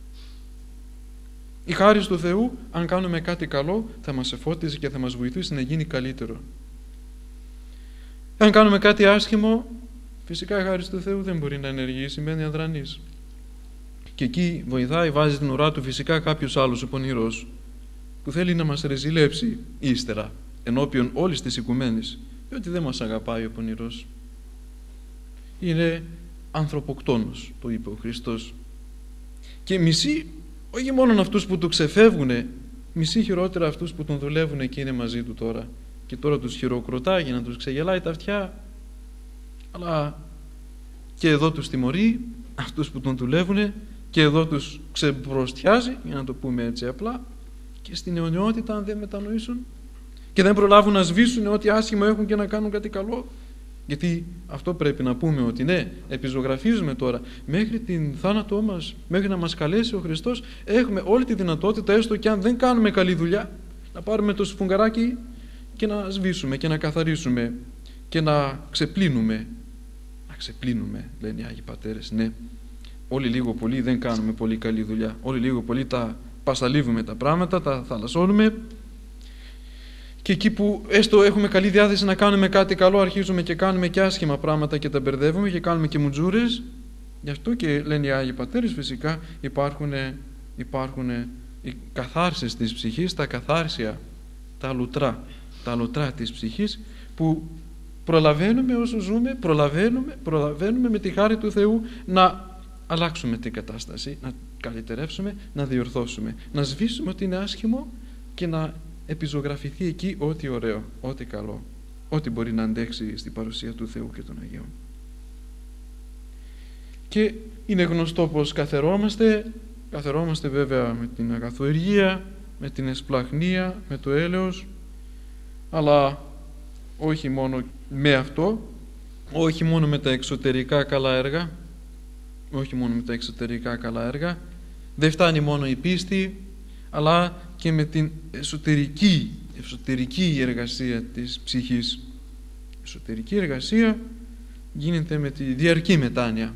[SPEAKER 1] Η χάρις του Θεού, αν κάνουμε κάτι καλό, θα μας εφώτιζε και θα μας βοηθήσει να γίνει καλύτερο. Αν κάνουμε κάτι άσχημο, φυσικά η χάρις του Θεού δεν μπορεί να ενεργήσει, μένει αδρανής. Και εκεί βοηθάει, βάζει την ουρά του φυσικά κάποιος άλλος ο πονηρός, που θέλει να μας ρεζιλέψει ύστερα, ενώπιον όλης της οικουμένης, διότι δεν μας αγαπάει ο πονηρός. Είναι ανθρωποκτόνος, το είπε ο Χριστός. Και μισεί όχι μόνο αυτούς που του ξεφεύγουνε, μισεί χειρότερα αυτούς που τον δουλεύουν και είναι μαζί του τώρα. Και τώρα τους χειροκροτάει για να τους ξεγελάει τα αυτιά, αλλά και εδώ τους τιμωρεί, αυτούς που τον δουλεύουν, και εδώ τους ξεμπροστιάζει, για να το πούμε έτσι απλά, και στην αιωνιότητα αν δεν μετανοήσουν και δεν προλάβουν να σβήσουν ό,τι άσχημο έχουν και να κάνουν κάτι καλό. Γιατί αυτό πρέπει να πούμε, ότι ναι, επιζωγραφίζουμε τώρα μέχρι την θάνατό μας, μέχρι να μας καλέσει ο Χριστός, έχουμε όλη τη δυνατότητα, έστω και αν δεν κάνουμε καλή δουλειά, να πάρουμε το σφουγγαράκι και να σβήσουμε και να καθαρίσουμε και να ξεπλύνουμε. Να ξεπλύνουμε, λένε οι Άγιοι Πατέρες. Ναι, όλοι λίγο πολύ δεν κάνουμε πολύ καλή δουλειά. Όλοι λίγο πολύ τα πασαλίβουμε τα πράγματα, τα θαλασσώνουμε. Και εκεί που έστω έχουμε καλή διάθεση να κάνουμε κάτι καλό, αρχίζουμε και κάνουμε και άσχημα πράγματα και τα μπερδεύουμε και κάνουμε και μουτζούρες. Γι' αυτό και λένε οι Άγιοι Πατέρες, φυσικά υπάρχουν οι καθάρσεις της ψυχής, τα καθάρσια, τα λουτρά της ψυχής, που προλαβαίνουμε όσο ζούμε, προλαβαίνουμε με τη χάρη του Θεού να αλλάξουμε την κατάσταση, να καλυτερεύσουμε, να διορθώσουμε, να σβήσουμε ό,τι είναι άσχημο και να επιζωγραφηθεί εκεί ό,τι ωραίο, ό,τι καλό, ό,τι μπορεί να αντέξει στην παρουσία του Θεού και των Αγίων. Και είναι γνωστό πως καθαιρόμαστε βέβαια με την αγαθοεργία, με την εσπλαχνία, με το έλεος, αλλά όχι μόνο με αυτό, όχι μόνο με τα εξωτερικά καλά έργα, δεν φτάνει μόνο η πίστη, αλλά και με την εσωτερική εργασία της ψυχής. Η εσωτερική εργασία γίνεται με τη διαρκή μετάνοια.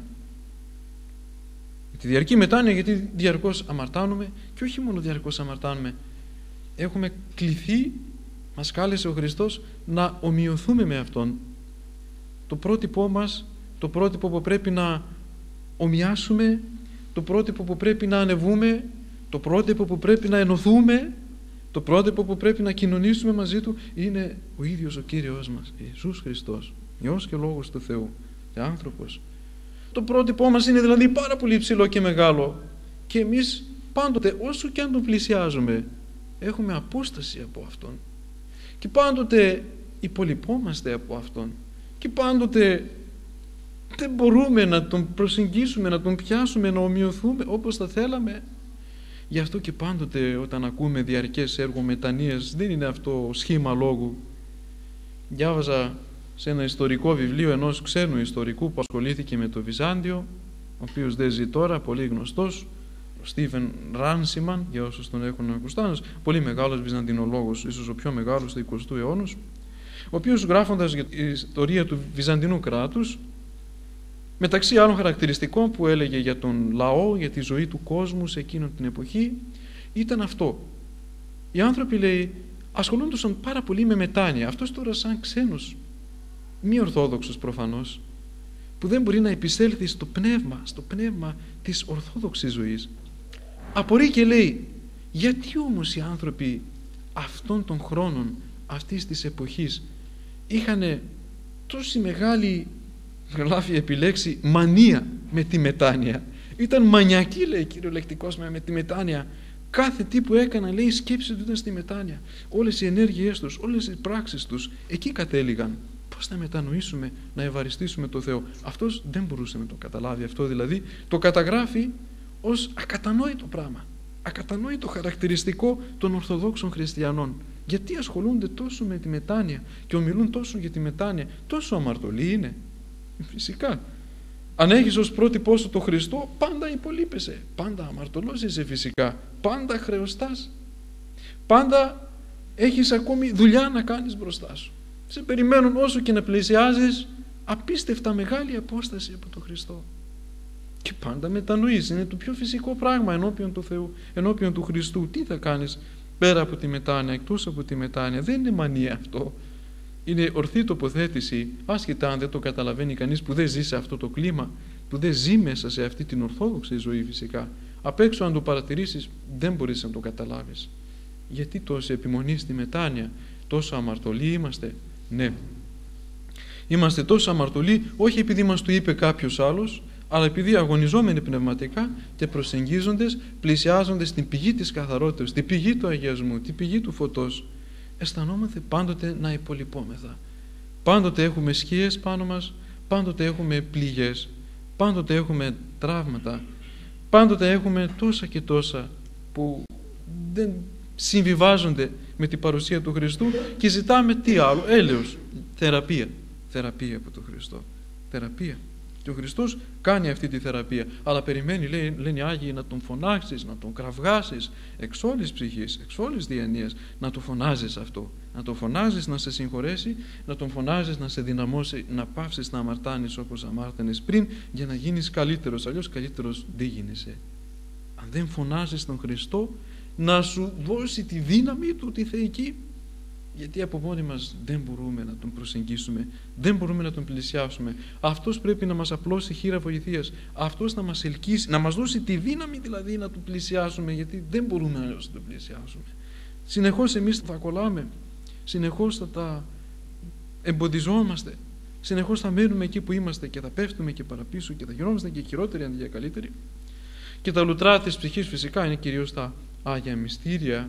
[SPEAKER 1] Με τη διαρκή μετάνοια, γιατί διαρκώς αμαρτάνουμε, και όχι μόνο διαρκώς αμαρτάνουμε, έχουμε κληθεί, μας κάλεσε ο Χριστός να ομοιωθούμε με Αυτόν. Το πρότυπό μας, το πρότυπο που πρέπει να ομοιάσουμε, το πρότυπο που πρέπει να ανεβούμε, το πρότυπο που πρέπει να ενωθούμε, το πρότυπο που πρέπει να κοινωνήσουμε μαζί Του, είναι ο ίδιος ο Κύριος μας, Ιησούς Χριστός, Υιός και Λόγος του Θεού, και άνθρωπος. Το πρότυπό μας είναι δηλαδή πάρα πολύ υψηλό και μεγάλο, και εμείς πάντοτε, όσο και αν Τον πλησιάζουμε, έχουμε απόσταση από Αυτόν, και πάντοτε υπολοιπόμαστε από Αυτόν, και πάντοτε δεν μπορούμε να Τον προσεγγίσουμε, να Τον πιάσουμε, να ομοιωθούμε όπως θα θέλαμε. Γι' αυτό και πάντοτε όταν ακούμε διαρκές έργο μετανοίας, δεν είναι αυτό σχήμα λόγου. Διάβαζα σε ένα ιστορικό βιβλίο ενός ξένου ιστορικού που ασχολήθηκε με το Βυζάντιο, ο οποίος δεν ζει τώρα, πολύ γνωστός, ο Στίβεν Ράνσιμαν, για όσους τον έχουν ακουστά, ένας πολύ μεγάλος βυζαντινολόγος, ίσως ο πιο μεγάλος του 20ου αιώνα, ο οποίος, γράφοντας για την ιστορία του Βυζαντινού κράτους, μεταξύ άλλων χαρακτηριστικών που έλεγε για τον λαό, για τη ζωή του κόσμου σε εκείνη την εποχή, ήταν αυτό. Οι άνθρωποι, λέει, ασχολούνταν πάρα πολύ με μετάνοια. Αυτός τώρα σαν ξένος, μη ορθόδοξος προφανώς, που δεν μπορεί να επισέλθει στο πνεύμα της ορθόδοξης ζωής. Απορεί και λέει, γιατί όμως οι άνθρωποι αυτών των χρόνων, αυτής της εποχής, είχαν τόση μεγάλη, γράφει επιλέξει, μανία με τη μετάνοια. Ήταν μανιακοί, λέει, κυριολεκτικός, με τη μετάνοια. Κάθε τι που έκαναν, λέει, η σκέψη του ήταν στη μετάνοια. Όλες οι ενέργειές τους, όλες οι πράξεις τους εκεί κατέληγαν. Πώς θα μετανοήσουμε να ευαριστήσουμε τον Θεό? Αυτός δεν μπορούσε να το καταλάβει αυτό, δηλαδή το καταγράφει ως ακατανόητο πράγμα, ακατανόητο χαρακτηριστικό των Ορθοδόξων χριστιανών. Γιατί ασχολούνται τόσο με τη μετάνοια και ομιλούν τόσο για τη μετάνοια? Τόσο αμαρτωλοί είναι? Φυσικά. Αν έχεις ως πρότυπό σου το Χριστό, πάντα υπολείπεσαι, πάντα αμαρτωλός είσαι φυσικά, πάντα χρεωστάς, πάντα έχεις ακόμη δουλειά να κάνεις μπροστά σου. Σε περιμένουν, όσο και να πλησιάζεις, απίστευτα μεγάλη απόσταση από τον Χριστό. Και πάντα μετανοείς, είναι το πιο φυσικό πράγμα ενώπιον του Θεού, ενώπιον του Χριστού. Τι θα κάνεις πέρα από τη μετάνοια, εκτός από τη μετάνοια? Δεν είναι μανία αυτό. Είναι ορθή τοποθέτηση, άσχετα αν δεν το καταλαβαίνει κανείς που δεν ζει σε αυτό το κλίμα, που δεν ζει μέσα σε αυτή την ορθόδοξη ζωή φυσικά. Απ' έξω αν το παρατηρήσεις δεν μπορείς να το καταλάβεις. Γιατί τόση επιμονή στη μετάνοια? Τόσο αμαρτωλοί είμαστε? Ναι. Είμαστε τόσο αμαρτωλοί όχι επειδή μας το είπε κάποιος άλλος, αλλά επειδή αγωνιζόμενοι πνευματικά και προσεγγίζοντες, πλησιάζοντες την πηγή της καθαρότητας, την πηγή του αγιασμού, την πηγή του φωτός, αισθανόμαστε πάντοτε να υπολοιπόμεθα. Πάντοτε έχουμε σκιές πάνω μας, πάντοτε έχουμε πληγές, πάντοτε έχουμε τραύματα, πάντοτε έχουμε τόσα και τόσα που δεν συμβιβάζονται με την παρουσία του Χριστού και ζητάμε τι άλλο? Έλεος, θεραπεία. Θεραπεία από τον Χριστό. Θεραπεία. Και ο Χριστός κάνει αυτή τη θεραπεία, αλλά περιμένει, λένε οι Άγιοι, να τον φωνάξεις, να τον κραυγάσεις εξ όλης ψυχής, εξ όλης διανοίας, να το φωνάζεις αυτό, να το φωνάζεις να σε συγχωρέσει, να τον φωνάζεις να σε δυναμώσει, να πάψεις να αμαρτάνεις όπως αμάρτανες πριν, για να γίνεις καλύτερος. Αλλιώς καλύτερος δεν γίνεσαι. Αν δεν φωνάζεις τον Χριστό να σου δώσει τη δύναμη του τη θεϊκή, γιατί από μόνοι μας δεν μπορούμε να τον προσεγγίσουμε, δεν μπορούμε να τον πλησιάσουμε. Αυτός πρέπει να μας απλώσει χείρα βοηθείας, αυτός να μας ελκύσει, να μας δώσει τη δύναμη δηλαδή να τον πλησιάσουμε, γιατί δεν μπορούμε αλλιώς να τον πλησιάσουμε. Συνεχώς εμείς θα κολλάμε, συνεχώς θα τα εμποδιζόμαστε, συνεχώς θα μένουμε εκεί που είμαστε και θα πέφτουμε και παραπίσω και θα γινόμαστε και χειρότεροι αντί για καλύτεροι. Και τα λουτρά της ψυχής φυσικά είναι κυρίως τα Άγια Μυστήρια.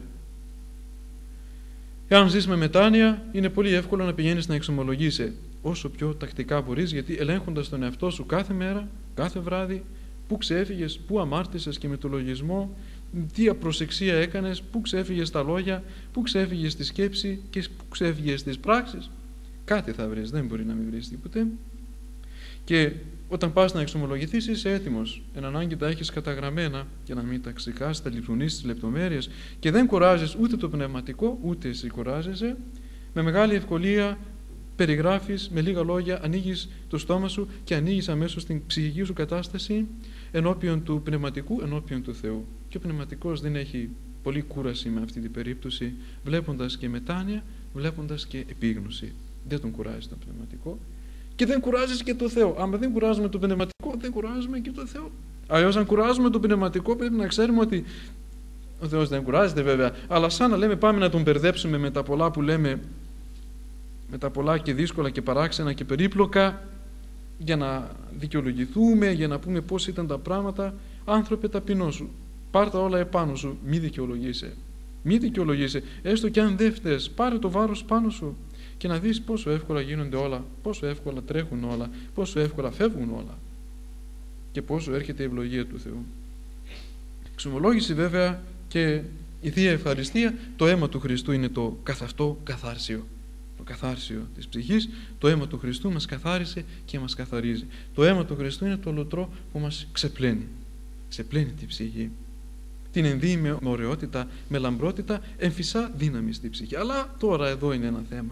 [SPEAKER 1] Εάν ζεις με μετάνοια, είναι πολύ εύκολο να πηγαίνεις να εξομολογείσαι όσο πιο τακτικά μπορείς, γιατί ελέγχοντας τον εαυτό σου κάθε μέρα, κάθε βράδυ, πού ξέφυγες, πού αμάρτησες και με το λογισμό, τι απροσεξία έκανες, πού ξέφυγες τα λόγια, πού ξέφυγες στη σκέψη και πού ξέφυγες στις πράξεις, κάτι θα βρεις, δεν μπορεί να μην βρεις τίποτε. Και όταν πας να εξομολογηθείς είσαι έτοιμος. Εν ανάγκη τα έχεις καταγραμμένα για να μην τα ξεχάσεις, τα λιπνείς στις λεπτομέρειες και δεν κουράζεις ούτε το πνευματικό ούτε εσύ κουράζεσαι. Με μεγάλη ευκολία περιγράφεις, με λίγα λόγια ανοίγεις το στόμα σου και ανοίγεις αμέσως την ψυχική σου κατάσταση ενώπιον του πνευματικού, ενώπιον του Θεού. Και ο πνευματικός δεν έχει πολύ κούραση με αυτή την περίπτωση, βλέποντας και μετάνοια, βλέποντας και επίγνωση. Δεν τον κουράζει το πνευματικό. Και δεν κουράζεις και το Θεό. Αν δεν κουράζουμε το πνευματικό, δεν κουράζουμε και το Θεό. Αλλιώς, αν κουράζουμε το πνευματικό, πρέπει να ξέρουμε ότι ο Θεός δεν κουράζεται βέβαια, αλλά σαν να λέμε πάμε να τον μπερδέψουμε με τα πολλά που λέμε, με τα πολλά και δύσκολα και παράξενα και περίπλοκα, για να δικαιολογηθούμε, για να πούμε πώς ήταν τα πράγματα. Άνθρωπε, ταπεινώσου. Πάρ' τα όλα επάνω σου. Μη δικαιολογείσαι. Μη δικαιολογείσαι. Έστω και αν δεν φταίς, πάρε το βάρος πάνω σου. Και να δεις πόσο εύκολα γίνονται όλα, πόσο εύκολα τρέχουν όλα, πόσο εύκολα φεύγουν όλα και πόσο έρχεται η ευλογία του Θεού. Εξομολόγηση βέβαια και η Θεία Ευχαριστία, το αίμα του Χριστού είναι το καθ' αυτό καθάρσιο. Το καθάρσιο της ψυχής, το αίμα του Χριστού μας καθάρισε και μας καθαρίζει. Το αίμα του Χριστού είναι το λουτρό που μας ξεπλένει. Ξεπλένει την ψυχή. Την ενδύει με ωραιότητα, με λαμπρότητα, εμφυσά δύναμη στη ψυχή. Αλλά τώρα εδώ είναι ένα θέμα.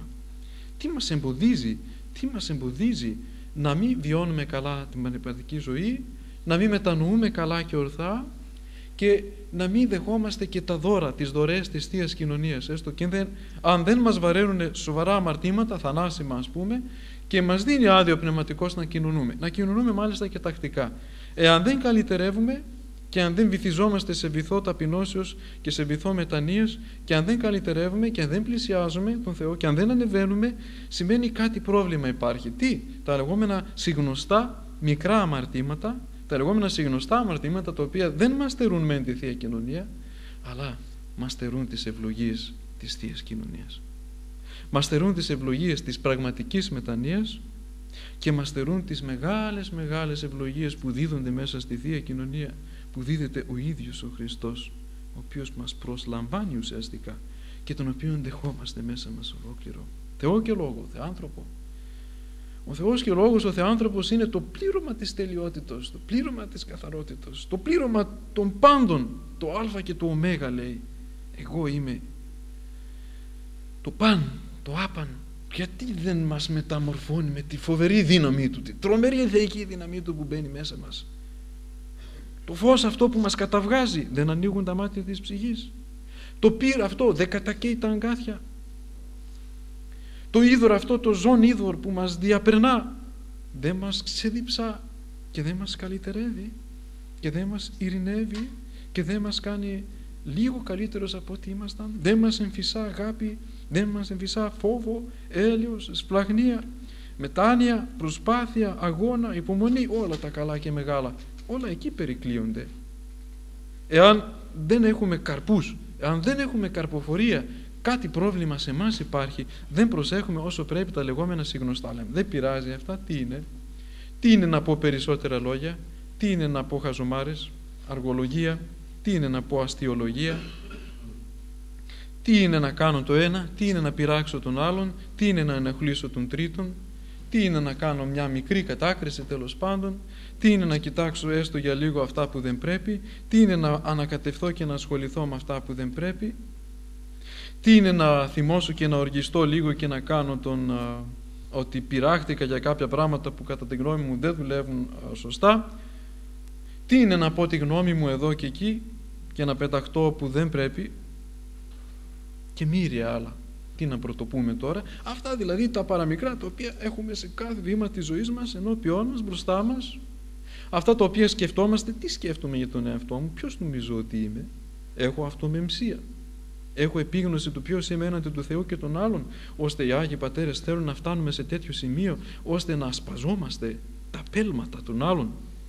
[SPEAKER 1] Τι μας εμποδίζει να μην βιώνουμε καλά την πανεπιστημιακή ζωή, να μην μετανοούμε καλά και ορθά και να μην δεχόμαστε και τα δώρα, τις δωρεές της Θείας Κοινωνίας, έστω και αν δεν μας βαραίνουν σοβαρά αμαρτήματα, θανάσιμα ας πούμε, και μας δίνει άδειο πνευματικός να κοινωνούμε. Να κοινωνούμε μάλιστα και τακτικά. Εάν δεν καλυτερεύουμε και αν δεν βυθιζόμαστε σε βυθό ταπεινώσεως και σε βυθό μετανοίας και αν δεν καλυτερεύουμε και αν δεν πλησιάζουμε τον Θεό και αν δεν ανεβαίνουμε, σημαίνει κάτι πρόβλημα υπάρχει. Τι? Τα λεγόμενα συγνωστά μικρά αμαρτήματα, τα λεγόμενα συγνωστά αμαρτήματα τα οποία δεν μας στερούν μεν τη Θεία Κοινωνία, αλλά μας στερούν τις ευλογίες της Θείας Κοινωνίας. Μας στερούν τις ευλογίες της πραγματικής μετανοίας και μας στερούν τις μεγάλες ευλογίες που δίδονται μέσα στη Θεία Κοινωνία, που δίδεται ο ίδιος ο Χριστός, ο οποίος μας προσλαμβάνει ουσιαστικά και τον οποίο δεχόμαστε μέσα μας ολόκληρο. Θεό και Λόγο, Θεάνθρωπο. Ο Θεός και ο Λόγος, ο Θεάνθρωπος είναι το πλήρωμα της τελειότητος, το πλήρωμα της καθαρότητος, το πλήρωμα των πάντων, το Α και το Ω λέει. Εγώ είμαι το παν, το άπαν. Γιατί δεν μας μεταμορφώνει με τη φοβερή δύναμή του, τη τρομερή θεϊκή δύναμή του που μπαίνει μέσα μας? Το φως αυτό που μας καταβγάζει, δεν ανοίγουν τα μάτια της ψυχής? Το πυρ αυτό δεν κατακαίει τα αγκάθια? Το είδωρ αυτό, το ζών είδωρ που μας διαπερνά, δεν μας ξεδιψά και δεν μας καλυτερεύει και δεν μας ειρηνεύει και δεν μας κάνει λίγο καλύτερος από ό,τι ήμασταν? Δεν μας εμφυσά αγάπη, δεν μας εμφυσά φόβο, έλεος, σπλαγνία, μετάνοια, προσπάθεια, αγώνα, υπομονή? Όλα τα καλά και μεγάλα, όλα εκεί περικλείονται. Εάν δεν έχουμε καρπούς, εάν δεν έχουμε καρποφορία, κάτι πρόβλημα σε εμάς υπάρχει. Δεν προσέχουμε όσο πρέπει τα λεγόμενα συγνωστά. Λέμε, δεν πειράζει αυτά, τι είναι? Τι είναι να πω περισσότερα λόγια? Τι είναι να πω χαζομάρες, αργολογία? Τι είναι να πω αστιολογία? Τι είναι να κάνω το ένα? Τι είναι να πειράξω τον άλλον? Τι είναι να ενοχλήσω τον τρίτον? Τι είναι να κάνω μια μικρή κατάκριση τέλος πάντων? Τι είναι να κοιτάξω έστω για λίγο αυτά που δεν πρέπει? Τι είναι να ανακατευθώ και να ασχοληθώ με αυτά που δεν πρέπει? Τι είναι να θυμώσω και να οργιστώ λίγο και να κάνω ότι πειράχτηκα για κάποια πράγματα που κατά τη γνώμη μου δεν δουλεύουν σωστά? Τι είναι να πω τη γνώμη μου εδώ και εκεί και να πεταχτώ που δεν πρέπει? Και μοίρια άλλα. Τι να πρωτοπούμε τώρα? Αυτά δηλαδή τα παραμικρά τα οποία έχουμε σε κάθε βήμα της ζωής μας, ενώπιόν μας, μπροστά μας. Αυτά τα οποία σκεφτόμαστε. Τι σκέφτομαι για τον εαυτό μου? Ποιος νομίζω ότι είμαι? Έχω αυτομεμψία? Έχω επίγνωση του ποιος είμαι έναντι του Θεού και των άλλων, ώστε οι Άγιοι Πατέρες θέλουν να φτάνουμε σε τέτοιο σημείο ώστε να ασπαζόμαστε τα πέλματα των άλλων,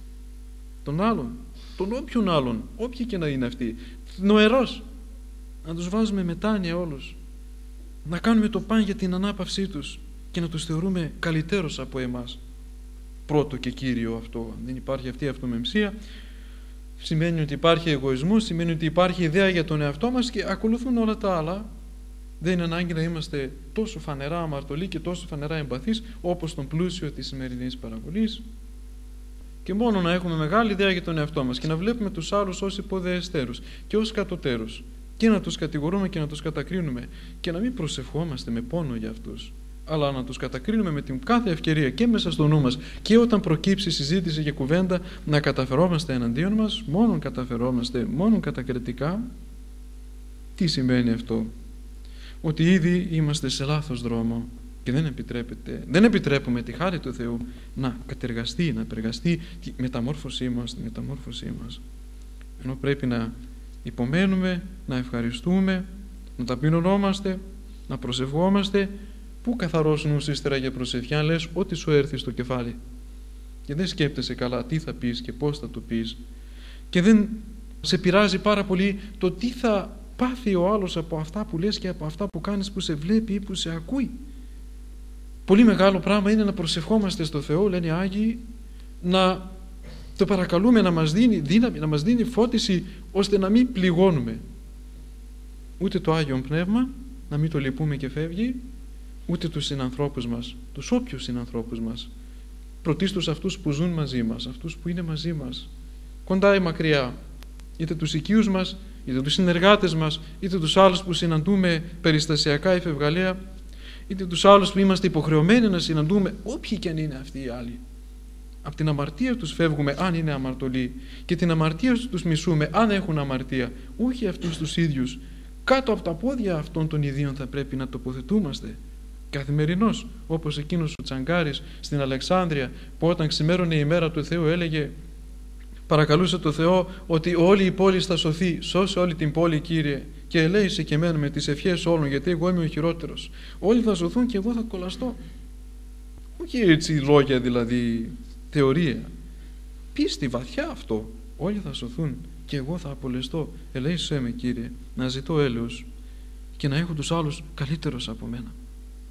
[SPEAKER 1] των όποιον άλλον, όποιοι και να είναι αυτοί, νοερός, να τους βάζουμε μετάνοια όλους, να κάνουμε το παν για την ανάπαυσή τους και να τους θεωρούμε καλύτερος από εμάς. Πρώτο και κύριο αυτό. Δεν υπάρχει αυτή η αυτομεμψία, σημαίνει ότι υπάρχει εγωισμός, σημαίνει ότι υπάρχει ιδέα για τον εαυτό μας και ακολουθούν όλα τα άλλα. Δεν είναι ανάγκη να είμαστε τόσο φανερά αμαρτωλοί και τόσο φανερά εμπαθείς όπως τον πλούσιο της σημερινής παραβολής, και μόνο να έχουμε μεγάλη ιδέα για τον εαυτό μας και να βλέπουμε τους άλλους ως υποδεεστέρους και ως κατωτέρους και να τους κατηγορούμε και να τους κατακρίνουμε και να μην προσευχόμαστε με πόνο για αυτούς, αλλά να τους κατακρίνουμε με την κάθε ευκαιρία και μέσα στο νου μας και όταν προκύψει συζήτηση και κουβέντα να καταφερόμαστε εναντίον μας, μόνον καταφερόμαστε, μόνον κατακριτικά. Τι σημαίνει αυτό? Ότι ήδη είμαστε σε λάθος δρόμο και δεν επιτρέπουμε τη χάρη του Θεού να κατεργαστεί, να επεργαστεί τη μεταμόρφωσή μας, ενώ πρέπει να υπομένουμε, να ευχαριστούμε, να ταπεινωνόμαστε, να προσευχόμαστε. Πού καθαρός νους ύστερα για προσευχιά λες ό,τι σου έρθει στο κεφάλι και δεν σκέπτεσαι καλά τι θα πεις και πώς θα το πεις και δεν σε πειράζει πάρα πολύ το τι θα πάθει ο άλλος από αυτά που λες και από αυτά που κάνεις, που σε βλέπει ή που σε ακούει. Πολύ μεγάλο πράγμα είναι να προσευχόμαστε στο Θεό, λένε οι Άγιοι, να το παρακαλούμε να μας δίνει δύναμη, να μας δίνει φώτιση ώστε να μην πληγώνουμε ούτε το Άγιον Πνεύμα, να μην το λυπούμε και φεύγει, ούτε τους συνανθρώπους μας, τους όποιους συνανθρώπους μας, πρωτίστως αυτούς που ζουν μαζί μας, αυτούς που είναι μαζί μας, κοντά ή μακριά, είτε τους οικείους μας, είτε τους συνεργάτες μας, είτε τους άλλους που συναντούμε περιστασιακά ή φευγαλαία, είτε τους άλλους που είμαστε υποχρεωμένοι να συναντούμε, όποιοι και αν είναι αυτοί οι άλλοι. Από την αμαρτία τους φεύγουμε αν είναι αμαρτωλοί και την αμαρτία τους μισούμε αν έχουν αμαρτία, όχι αυτούς τους ίδιους. Κάτω από τα πόδια αυτών των ιδίων θα πρέπει να τοποθετούμαστε καθημερινώς, όπως εκείνος ο Τσαγκάρης στην Αλεξάνδρεια που όταν ξημέρωνε η μέρα του Θεού έλεγε, παρακαλούσε το Θεό ότι όλη η πόλη θα σωθεί, σώσε όλη την πόλη Κύριε και ελέησε και εμένα με τις ευχές όλων γιατί εγώ είμαι ο χειρότερος. Όλοι θα σωθούν και εγώ θα κολλαστώ. Όχι έτσι λόγια δηλαδή, θεωρία. Πίστη βαθιά αυτό. Όλοι θα σωθούν και εγώ θα απολεστώ. Ελέησέ με Κύριε, να ζητώ έλεος και να έχω τους άλλους καλύτερος από μένα.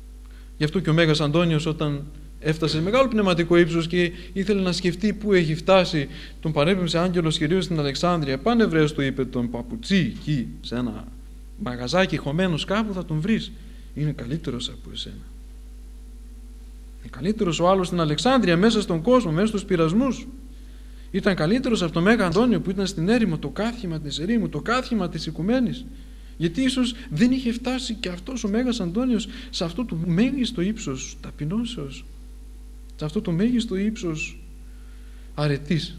[SPEAKER 1] Γι' αυτό και ο Μέγας Αντώνιος, όταν έφτασε σε μεγάλο πνευματικό ύψος και ήθελε να σκεφτεί πού έχει φτάσει, τον παρέπεμψε άγγελος κυρίως στην Αλεξάνδρεια. Πάνε βρες, του είπε, τον παπουτσί εκεί σε ένα μαγαζάκι χωμένος κάπου, θα τον βρεις. Είναι καλύτερος από εσένα. Είναι καλύτερος ο άλλος στην Αλεξάνδρεια, μέσα στον κόσμο, μέσα στους πειρασμούς. Ήταν καλύτερος από τον Μέγα Αντώνιο που ήταν στην έρημο, το κάθιμα της ερήμου, το κάθιμα της οικουμένης. Γιατί ίσως δεν είχε φτάσει και αυτός ο Μέγας Αντώνιος σε αυτό το μέγιστο ύψος ταπεινώσεως, σε αυτό το μέγιστο ύψος αρετής.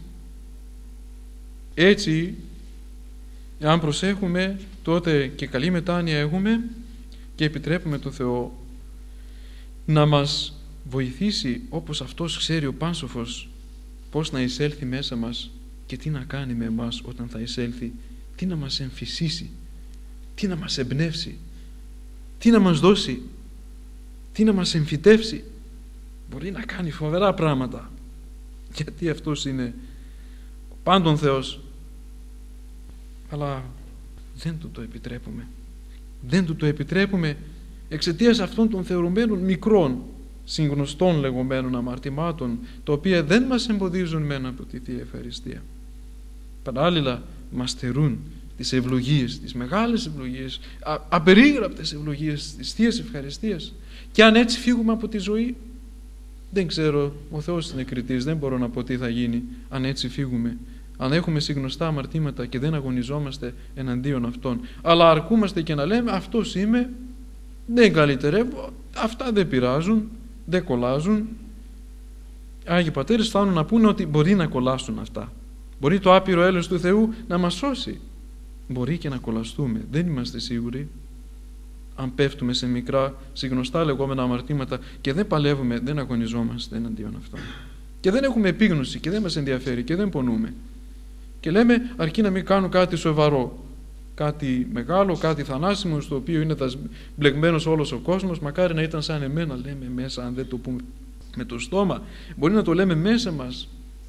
[SPEAKER 1] Έτσι, αν προσέχουμε, τότε και καλή μετάνοια έχουμε και επιτρέπουμε το Θεό να μας βοηθήσει, όπως αυτός ξέρει ο Πάνσοφος, πώς να εισέλθει μέσα μας και τι να κάνει με εμάς όταν θα εισέλθει, τι να μας εμφυσίσει, τι να μας εμπνεύσει, τι να μας δώσει, τι να μας εμφυτεύσει. Μπορεί να κάνει φοβερά πράγματα, γιατί αυτός είναι ο πάντων Θεός, αλλά δεν του το επιτρέπουμε. Δεν του το επιτρέπουμε εξαιτίας αυτών των θεωρουμένων μικρών, συγνωστών λεγόμενων αμαρτημάτων, τα οποία δεν μας εμποδίζουν μεν από τη Θεία Ευχαριστία. Παράλληλα μας στερούν τις ευλογίες, τις μεγάλες ευλογίες, απερίγραπτες ευλογίες της Θείας Ευχαριστίας. Και αν έτσι φύγουμε από τη ζωή, δεν ξέρω, ο Θεός είναι κριτής, δεν μπορώ να πω τι θα γίνει αν έτσι φύγουμε. Αν έχουμε συγνωστά αμαρτήματα και δεν αγωνιζόμαστε εναντίον αυτών, αλλά αρκούμαστε και να λέμε αυτός είμαι, δεν καλυτερεύω, αυτά δεν πειράζουν, δεν κολλάζουν. Άγιοι Πατέρες φτάνουν να πούνε ότι μπορεί να κολλάσουν αυτά. Μπορεί το άπειρο έλεος του Θεού να μας σώσει. Μπορεί και να κολλαστούμε, δεν είμαστε σίγουροι. Αν πέφτουμε σε μικρά, συγνωστά λεγόμενα αμαρτήματα και δεν παλεύουμε, δεν αγωνιζόμαστε εναντίον αυτών. Και δεν έχουμε επίγνωση και δεν μας ενδιαφέρει και δεν πονούμε. Και λέμε αρκεί να μην κάνω κάτι σοβαρό, κάτι μεγάλο, κάτι θανάσιμο, στο οποίο είναι μπλεγμένος όλος ο κόσμος. Μακάρι να ήταν σαν εμένα, λέμε μέσα, αν δεν το πούμε με το στόμα, μπορεί να το λέμε μέσα μας.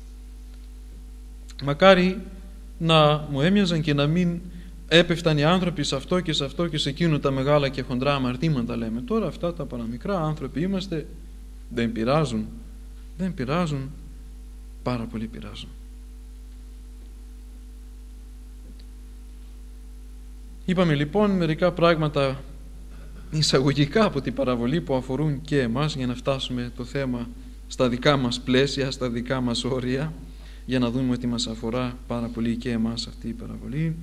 [SPEAKER 1] Μακάρι να μου έμοιαζαν και να μην έπεφταν οι άνθρωποι σε αυτό και σε αυτό και σε εκείνο τα μεγάλα και χοντρά αμαρτήματα, λέμε. Τώρα αυτά τα παραμικρά άνθρωποι είμαστε, δεν πειράζουν. Δεν πειράζουν, πάρα πολύ πειράζουν. Είπαμε λοιπόν μερικά πράγματα εισαγωγικά από την παραβολή που αφορούν και εμάς, για να φτάσουμε το θέμα στα δικά μας πλαίσια, στα δικά μας όρια, για να δούμε ότι μας αφορά πάρα πολύ και εμάς αυτή η παραβολή.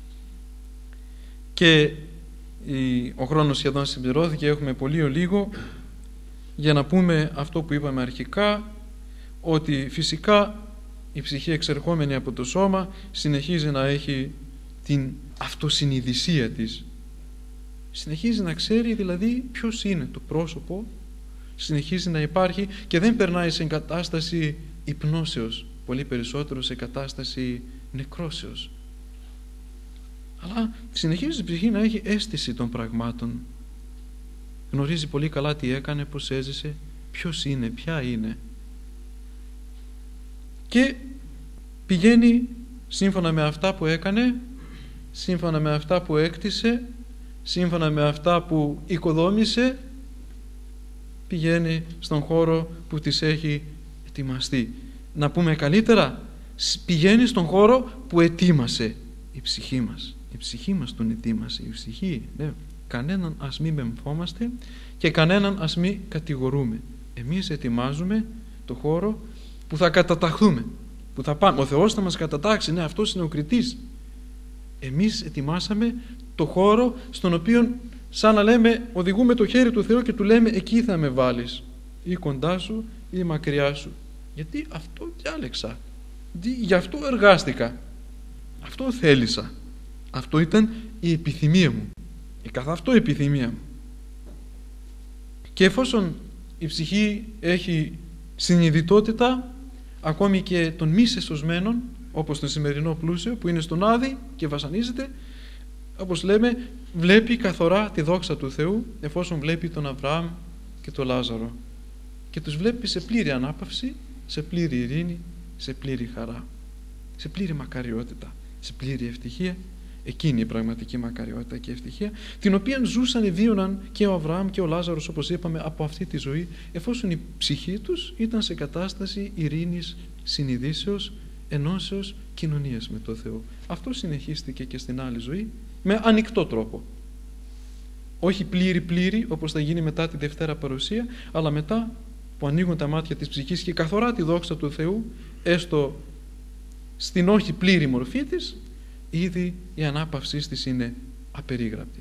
[SPEAKER 1] Και ο χρόνος σχεδόν συμπληρώθηκε, έχουμε πολύ λίγο για να πούμε αυτό που είπαμε αρχικά, ότι φυσικά η ψυχή εξερχόμενη από το σώμα συνεχίζει να έχει την αυτοσυνειδησία της. Συνεχίζει να ξέρει δηλαδή ποιος είναι το πρόσωπο, συνεχίζει να υπάρχει και δεν περνάει σε κατάσταση υπνώσεως, πολύ περισσότερο σε κατάσταση νεκρώσεως. Αλλά συνεχίζει η ψυχή να έχει αίσθηση των πραγμάτων. Γνωρίζει πολύ καλά τι έκανε, πώς έζησε, ποιος είναι, ποια είναι. Και πηγαίνει σύμφωνα με αυτά που έκανε, σύμφωνα με αυτά που έκτισε, σύμφωνα με αυτά που οικοδόμησε, πηγαίνει στον χώρο που της έχει ετοιμαστεί. Να πούμε καλύτερα, πηγαίνει στον χώρο που ετοίμασε η ψυχή μας. Η ψυχή μας τον ετοίμασε, η ψυχή. Ναι. Κανέναν ας μην μεμφόμαστε και κανέναν ας μην κατηγορούμε. Εμείς ετοιμάζουμε το χώρο που θα καταταχθούμε, που θα πάμε. Ο Θεός θα μας κατατάξει, ναι, αυτός είναι ο κριτής. Εμείς ετοιμάσαμε το χώρο στον οποίο, σαν να λέμε, οδηγούμε το χέρι του Θεού και του λέμε εκεί θα με βάλεις, ή κοντά σου ή μακριά σου, γιατί αυτό διάλεξα, γι' αυτό εργάστηκα, αυτό θέλησα, αυτό ήταν η επιθυμία μου, η καθ' αυτό επιθυμία μου. Και εφόσον η ψυχή έχει συνειδητότητα ακόμη και των μη σεσωσμένων, όπως το σημερινό πλούσιο που είναι στον Άδη και βασανίζεται, όπως λέμε, βλέπει καθορά τη δόξα του Θεού, εφόσον βλέπει τον Αβραάμ και τον Λάζαρο, και τους βλέπει σε πλήρη ανάπαυση, σε πλήρη ειρήνη, σε πλήρη χαρά, σε πλήρη μακαριότητα, σε πλήρη ευτυχία, Εκείνη η πραγματική μακαριότητα και ευτυχία, την οποία ζούσαν, βίωναν και ο Αβραάμ και ο Λάζαρος, όπως είπαμε, από αυτή τη ζωή, εφόσον η ψυχή τους ήταν σε κατάσταση ειρήνης, συνειδήσεως, ενώσεως, κοινωνίας με το Θεό. Αυτό συνεχίστηκε και στην άλλη ζωή με ανοιχτό τρόπο. Όχι πλήρη όπως θα γίνει μετά τη Δευτέρα Παρουσία, αλλά μετά που ανοίγουν τα μάτια της ψυχής και καθορά τη δόξα του Θεού, έστω στην όχι πλήρη μορφή της, ήδη η ανάπαυσή της είναι απερίγραπτη.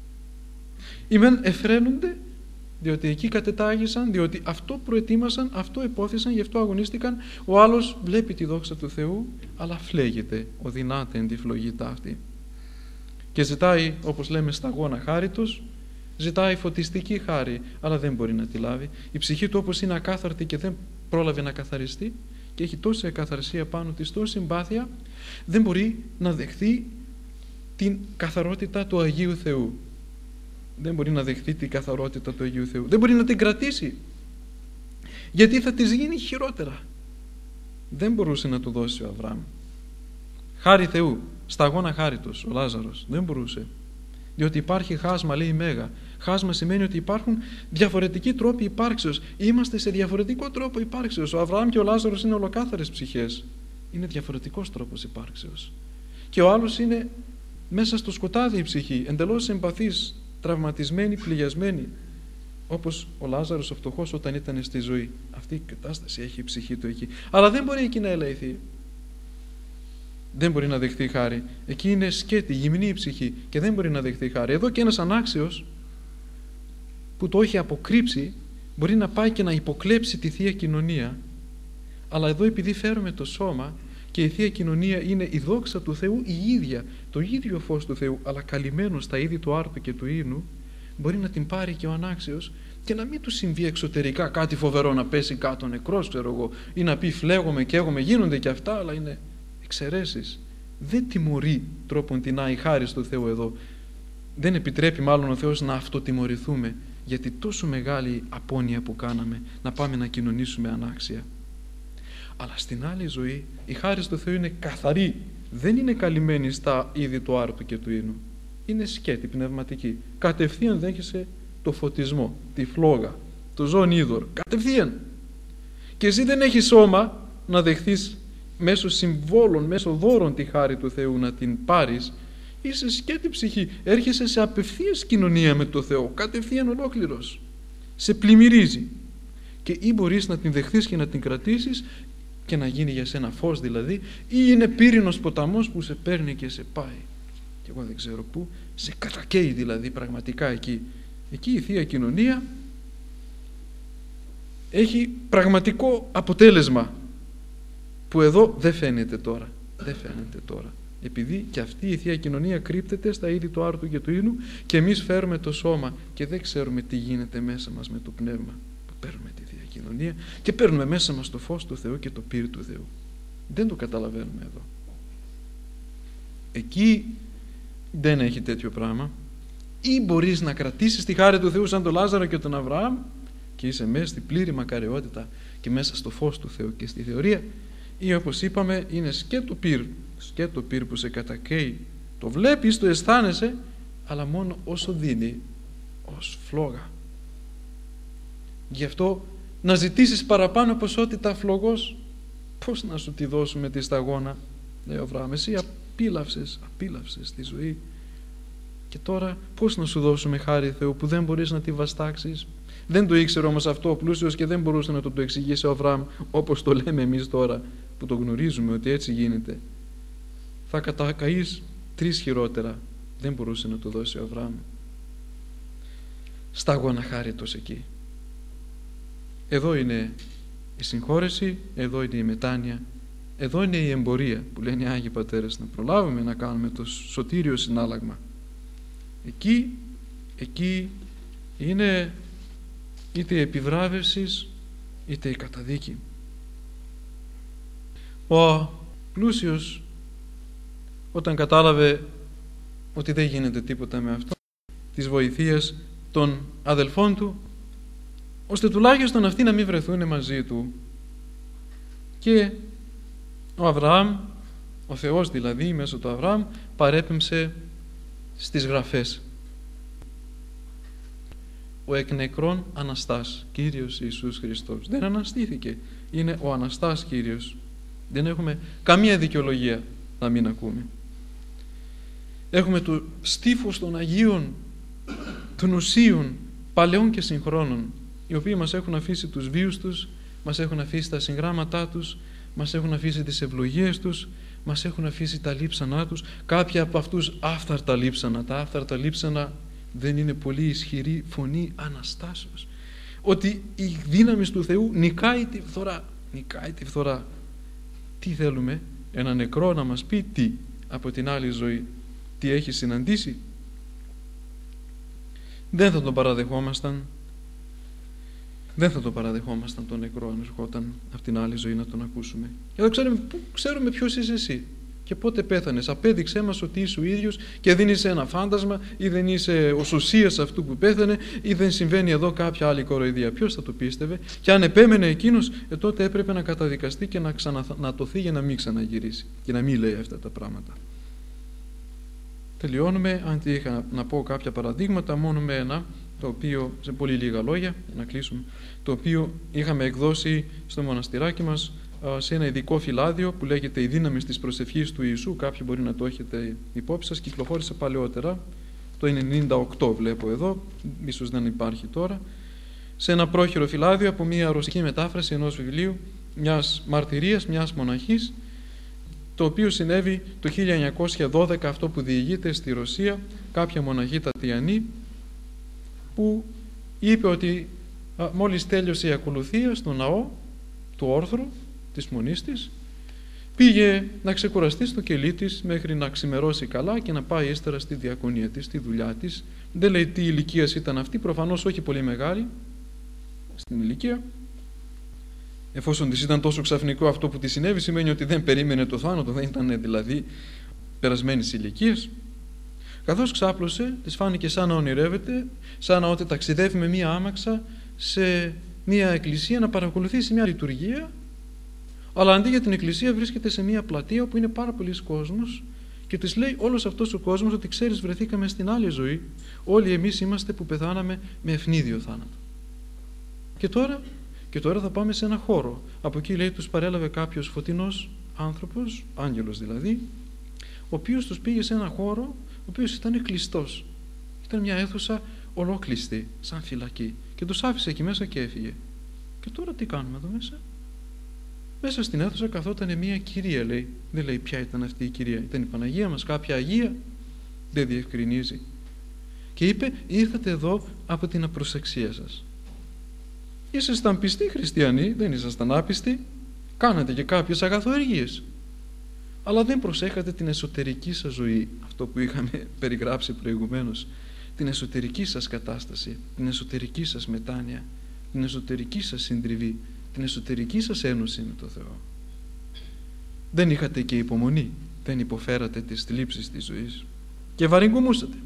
[SPEAKER 1] Οι μεν εφραίνονται, διότι εκεί κατετάγησαν, διότι αυτό προετοίμασαν, αυτό υπόθεσαν, γι' αυτό αγωνίστηκαν. Ο άλλος βλέπει τη δόξα του Θεού, αλλά φλέγεται, οδυνάται εν τη φλογή ταύτη. Και ζητάει, όπως λέμε, σταγόνα χάριτος, ζητάει φωτιστική χάρη, αλλά δεν μπορεί να τη λάβει. Η ψυχή του, όπως είναι ακάθαρτη και δεν πρόλαβε να καθαριστεί και έχει τόση ακαθαρσία πάνω της, τόση συμπάθεια, δεν μπορεί να δεχθεί την καθαρότητα του Αγίου Θεού. Δεν μπορεί να δεχθεί την καθαρότητα του Αγίου Θεού. Δεν μπορεί να την κρατήσει, γιατί θα της γίνει χειρότερα. Δεν μπορούσε να του δώσει ο Αβραάμ χάρη Θεού, σταγόνα χάριτος, ο Λάζαρος. Δεν μπορούσε, διότι υπάρχει χάσμα, λέει μέγα. Χάσμα σημαίνει ότι υπάρχουν διαφορετικοί τρόποι υπάρξεως. Είμαστε σε διαφορετικό τρόπο υπάρξεως. Ο Αβραάμ και ο Λάζαρος είναι ολοκάθαρες ψυχές. Είναι διαφορετικός τρόπος υπάρξεως. Και ο άλλος είναι μέσα στο σκοτάδι η ψυχή, εντελώς εμπαθής, τραυματισμένη, πληγιασμένη, όπως ο Λάζαρος ο φτωχός όταν ήταν στη ζωή. Αυτή η κατάσταση έχει η ψυχή του εκεί. Αλλά δεν μπορεί εκεί να ελεηθεί. Δεν μπορεί να δεχθεί χάρη. Εκεί είναι σκέτη, γυμνή η ψυχή και δεν μπορεί να δεχθεί χάρη. Εδώ και ένας ανάξιος που το έχει αποκρύψει μπορεί να πάει και να υποκλέψει τη Θεία Κοινωνία. Αλλά εδώ, επειδή φέρουμε το σώμα και η Θεία Κοινωνία είναι η δόξα του Θεού η ίδια, το ίδιο φως του Θεού, αλλά καλυμμένο στα είδη του άρτου και του ίνου, μπορεί να την πάρει και ο ανάξιος και να μην του συμβεί εξωτερικά κάτι φοβερό, να πέσει κάτω νεκρός, ξέρω εγώ, ή να πει φλέγομαι και έγομαι. Γίνονται και αυτά, αλλά είναι εξαιρέσεις. Δεν τιμωρεί τρόπον τεινά η χάρις του Θεού εδώ. Δεν επιτρέπει μάλλον ο Θεός να αυτοτιμωρηθούμε, γιατί τόσο μεγάλη απώνοια που κάναμε να πάμε να κοινωνήσουμε ανάξια. Αλλά στην άλλη ζωή η χάρις του Θεού είναι καθαρή, δεν είναι καλυμμένη στα είδη του άρτου και του ίνου. Είναι σκέτη πνευματική. Κατευθείαν δέχεσαι το φωτισμό, τη φλόγα, το ζώον είδωρ. Κατευθείαν. Και εσύ δεν έχεις σώμα να δεχθείς μέσω συμβόλων, μέσω δώρων τη χάρη του Θεού να την πάρεις. Είσαι σκέτη ψυχή. Έρχεσαι σε απευθείας κοινωνία με το Θεό, κατευθείαν ολόκληρος. Σε πλημμυρίζει. Και ή μπορείς να την δεχθείς και να την κρατήσεις και να γίνει για σένα φως δηλαδή, ή είναι πύρινος ποταμός που σε παίρνει και σε πάει. Και εγώ δεν ξέρω πού, σε κατακαίει δηλαδή πραγματικά εκεί. Εκεί η Θεία Κοινωνία έχει πραγματικό αποτέλεσμα που εδώ δεν φαίνεται τώρα. Δεν φαίνεται τώρα. Επειδή και αυτή η Θεία Κοινωνία κρύπτεται στα είδη του άρτου και του ίνου και εμείς φέρουμε το σώμα και δεν ξέρουμε τι γίνεται μέσα μας με το πνεύμα. Παίρνουμε τη Θεία Κοινωνία και παίρνουμε μέσα μας το φως του Θεού και το πύρ του Θεού. Δεν το καταλαβαίνουμε εδώ. Εκεί δεν έχει τέτοιο πράγμα. Ή μπορείς να κρατήσεις τη χάρη του Θεού σαν τον Λάζαρο και τον Αβραάμ και είσαι μέσα στη πλήρη μακαριότητα και μέσα στο φως του Θεού και στη θεωρία, ή όπως είπαμε είναι σκέτο πύρ που σε κατακαίει. Το βλέπεις, το αισθάνεσαι, αλλά μόνο όσο δίνει ως φλόγα. Γι' αυτό να ζητήσεις παραπάνω ποσότητα φλογός, πώς να σου τη δώσουμε τη σταγόνα, λέει ο Αβραάμ, εσύ απίλαυσες τη ζωή και τώρα πώς να σου δώσουμε χάρη Θεού που δεν μπορείς να τη βαστάξεις. Δεν το ήξερε όμως αυτό ο πλούσιος και δεν μπορούσε να το εξηγήσει ο Αβραάμ όπως το λέμε εμείς τώρα που το γνωρίζουμε ότι έτσι γίνεται. Θα κατακαείς 3 χειρότερα. Δεν μπορούσε να το δώσει ο Αβραάμ. Σταγόνα χάριτος εκεί. Εδώ είναι η συγχώρεση, εδώ είναι η μετάνοια, εδώ είναι η εμπορία που λένε οι Άγιοι Πατέρες, να προλάβουμε να κάνουμε το σωτήριο συνάλλαγμα. Εκεί είναι είτε η επιβράβευση είτε η καταδίκη. Ο πλούσιος όταν κατάλαβε ότι δεν γίνεται τίποτα με αυτό, της βοηθείας των αδελφών του, ώστε τουλάχιστον αυτοί να μην βρεθούν μαζί του, και ο Αβραάμ, ο Θεός δηλαδή μέσω του Αβραάμ, παρέπεμψε στις γραφές. Ο εκ νεκρών Αναστάς, Κύριος Ιησούς Χριστός. Δεν αναστήθηκε. Είναι ο Αναστάς Κύριος. Δεν έχουμε καμία δικαιολογία να μην ακούμε. Έχουμε το στίφος των Αγίων, των Οσίων, παλαιών και συγχρόνων, οι οποίοι μας έχουν αφήσει τους βίους τους, μας έχουν αφήσει τα συγγράμματά τους, μας έχουν αφήσει τις ευλογίες τους, μας έχουν αφήσει τα λείψανά τους. Κάποια από αυτούς άφθαρτα λείψανα. Τα άφθαρτα λείψανα δεν είναι πολύ ισχυρή φωνή Αναστάσεως. Ότι η δύναμη του Θεού νικάει τη φθορά. Νικάει τη φθορά. Τι θέλουμε? Ένα νεκρό να μας πει τι από την άλλη ζωή? Τι έχει συναντήσει? Δεν θα τον παραδεχόμασταν. Δεν θα τον παραδεχόμασταν τον νεκρό αν ερχόταν από την άλλη ζωή να τον ακούσουμε. Εδώ ξέρουμε ποιος είσαι εσύ και πότε πέθανες. Απέδειξέ μας ότι είσαι ο ίδιος και δεν είσαι ένα φάντασμα ή δεν είσαι ο σωσίας αυτού που πέθανε ή δεν συμβαίνει εδώ κάποια άλλη κοροϊδία. Ποιος θα το πίστευε? Και αν επέμενε εκείνος, τότε έπρεπε να καταδικαστεί και να ξανατοθεί για να μην ξαναγυρίσει και να μην λέει αυτά τα πράγματα. Τελειώνουμε, αν είχα να πω κάποια παραδείγματα, μόνο με ένα, το οποίο, σε πολύ λίγα λόγια, για να κλείσουμε, το οποίο είχαμε εκδώσει στο μοναστηράκι μας σε ένα ειδικό φυλάδιο που λέγεται «Η δύναμη της προσευχής του Ιησού». Κάποιοι μπορεί να το έχετε υπόψη σας, κυκλοφόρησε παλαιότερα, το 98 βλέπω εδώ, ίσως δεν υπάρχει τώρα, σε ένα πρόχειρο φυλάδιο από μια ρωσική μετάφραση ενός βιβλίου, μιας μαρτυρίας, μιας μοναχής, το οποίο συνέβη το 1912, αυτό που διηγείται στη Ρωσία, κάποια μοναχή Τατιανή, που είπε ότι μόλις τέλειωσε η ακολουθία στο ναό του όρθρου της μονής της, πήγε να ξεκουραστεί στο κελί της μέχρι να ξημερώσει καλά και να πάει ύστερα στη διακονία της, στη δουλειά της. Δεν λέει τι ηλικίας ήταν αυτή, προφανώς όχι πολύ μεγάλη στην ηλικία. Εφόσον της ήταν τόσο ξαφνικό αυτό που της συνέβη, σημαίνει ότι δεν περίμενε το θάνατο, δεν ήταν δηλαδή περασμένης ηλικίας. Καθώς ξάπλωσε, της φάνηκε σαν να ονειρεύεται, σαν να ότι ταξιδεύει με μία άμαξα σε μία εκκλησία να παρακολουθήσει μία λειτουργία, αλλά αντί για την εκκλησία βρίσκεται σε μία πλατεία όπου είναι πάρα πολλοί κόσμος και της λέει όλος αυτός ο κόσμος ότι ξέρεις, βρεθήκαμε στην άλλη ζωή, όλοι εμείς είμαστε που πεθάναμε με ευνίδιο θάνατο. Και τώρα θα πάμε σε ένα χώρο. Από εκεί λέει τους παρέλαβε κάποιος φωτεινός άνθρωπος, άγγελος δηλαδή, ο οποίος τους πήγε σε ένα χώρο ο οποίος ήταν κλειστός. Ήταν μια αίθουσα ολόκλειστη, σαν φυλακή. Και τους άφησε εκεί μέσα και έφυγε. Και τώρα τι κάνουμε εδώ μέσα? Μέσα στην αίθουσα καθόταν μια κυρία, λέει. Δεν λέει ποια ήταν αυτή η κυρία. Ήταν η Παναγία μας, κάποια Αγία? Δεν διευκρινίζει. Και είπε, ήρθατε εδώ από την απροσεξία σας. Ήσασταν πιστοί χριστιανοί, δεν ήσασταν άπιστοι. Κάνατε και κάποιες αγαθοεργίες. Αλλά δεν προσέχατε την εσωτερική σας ζωή, αυτό που είχαμε περιγράψει προηγουμένως, την εσωτερική σας κατάσταση, την εσωτερική σας μετάνοια, την εσωτερική σας συντριβή, την εσωτερική σας ένωση με το Θεό. Δεν είχατε και υπομονή, δεν υποφέρατε τις θλίψεις της ζωής και βαρυγκομούσατε.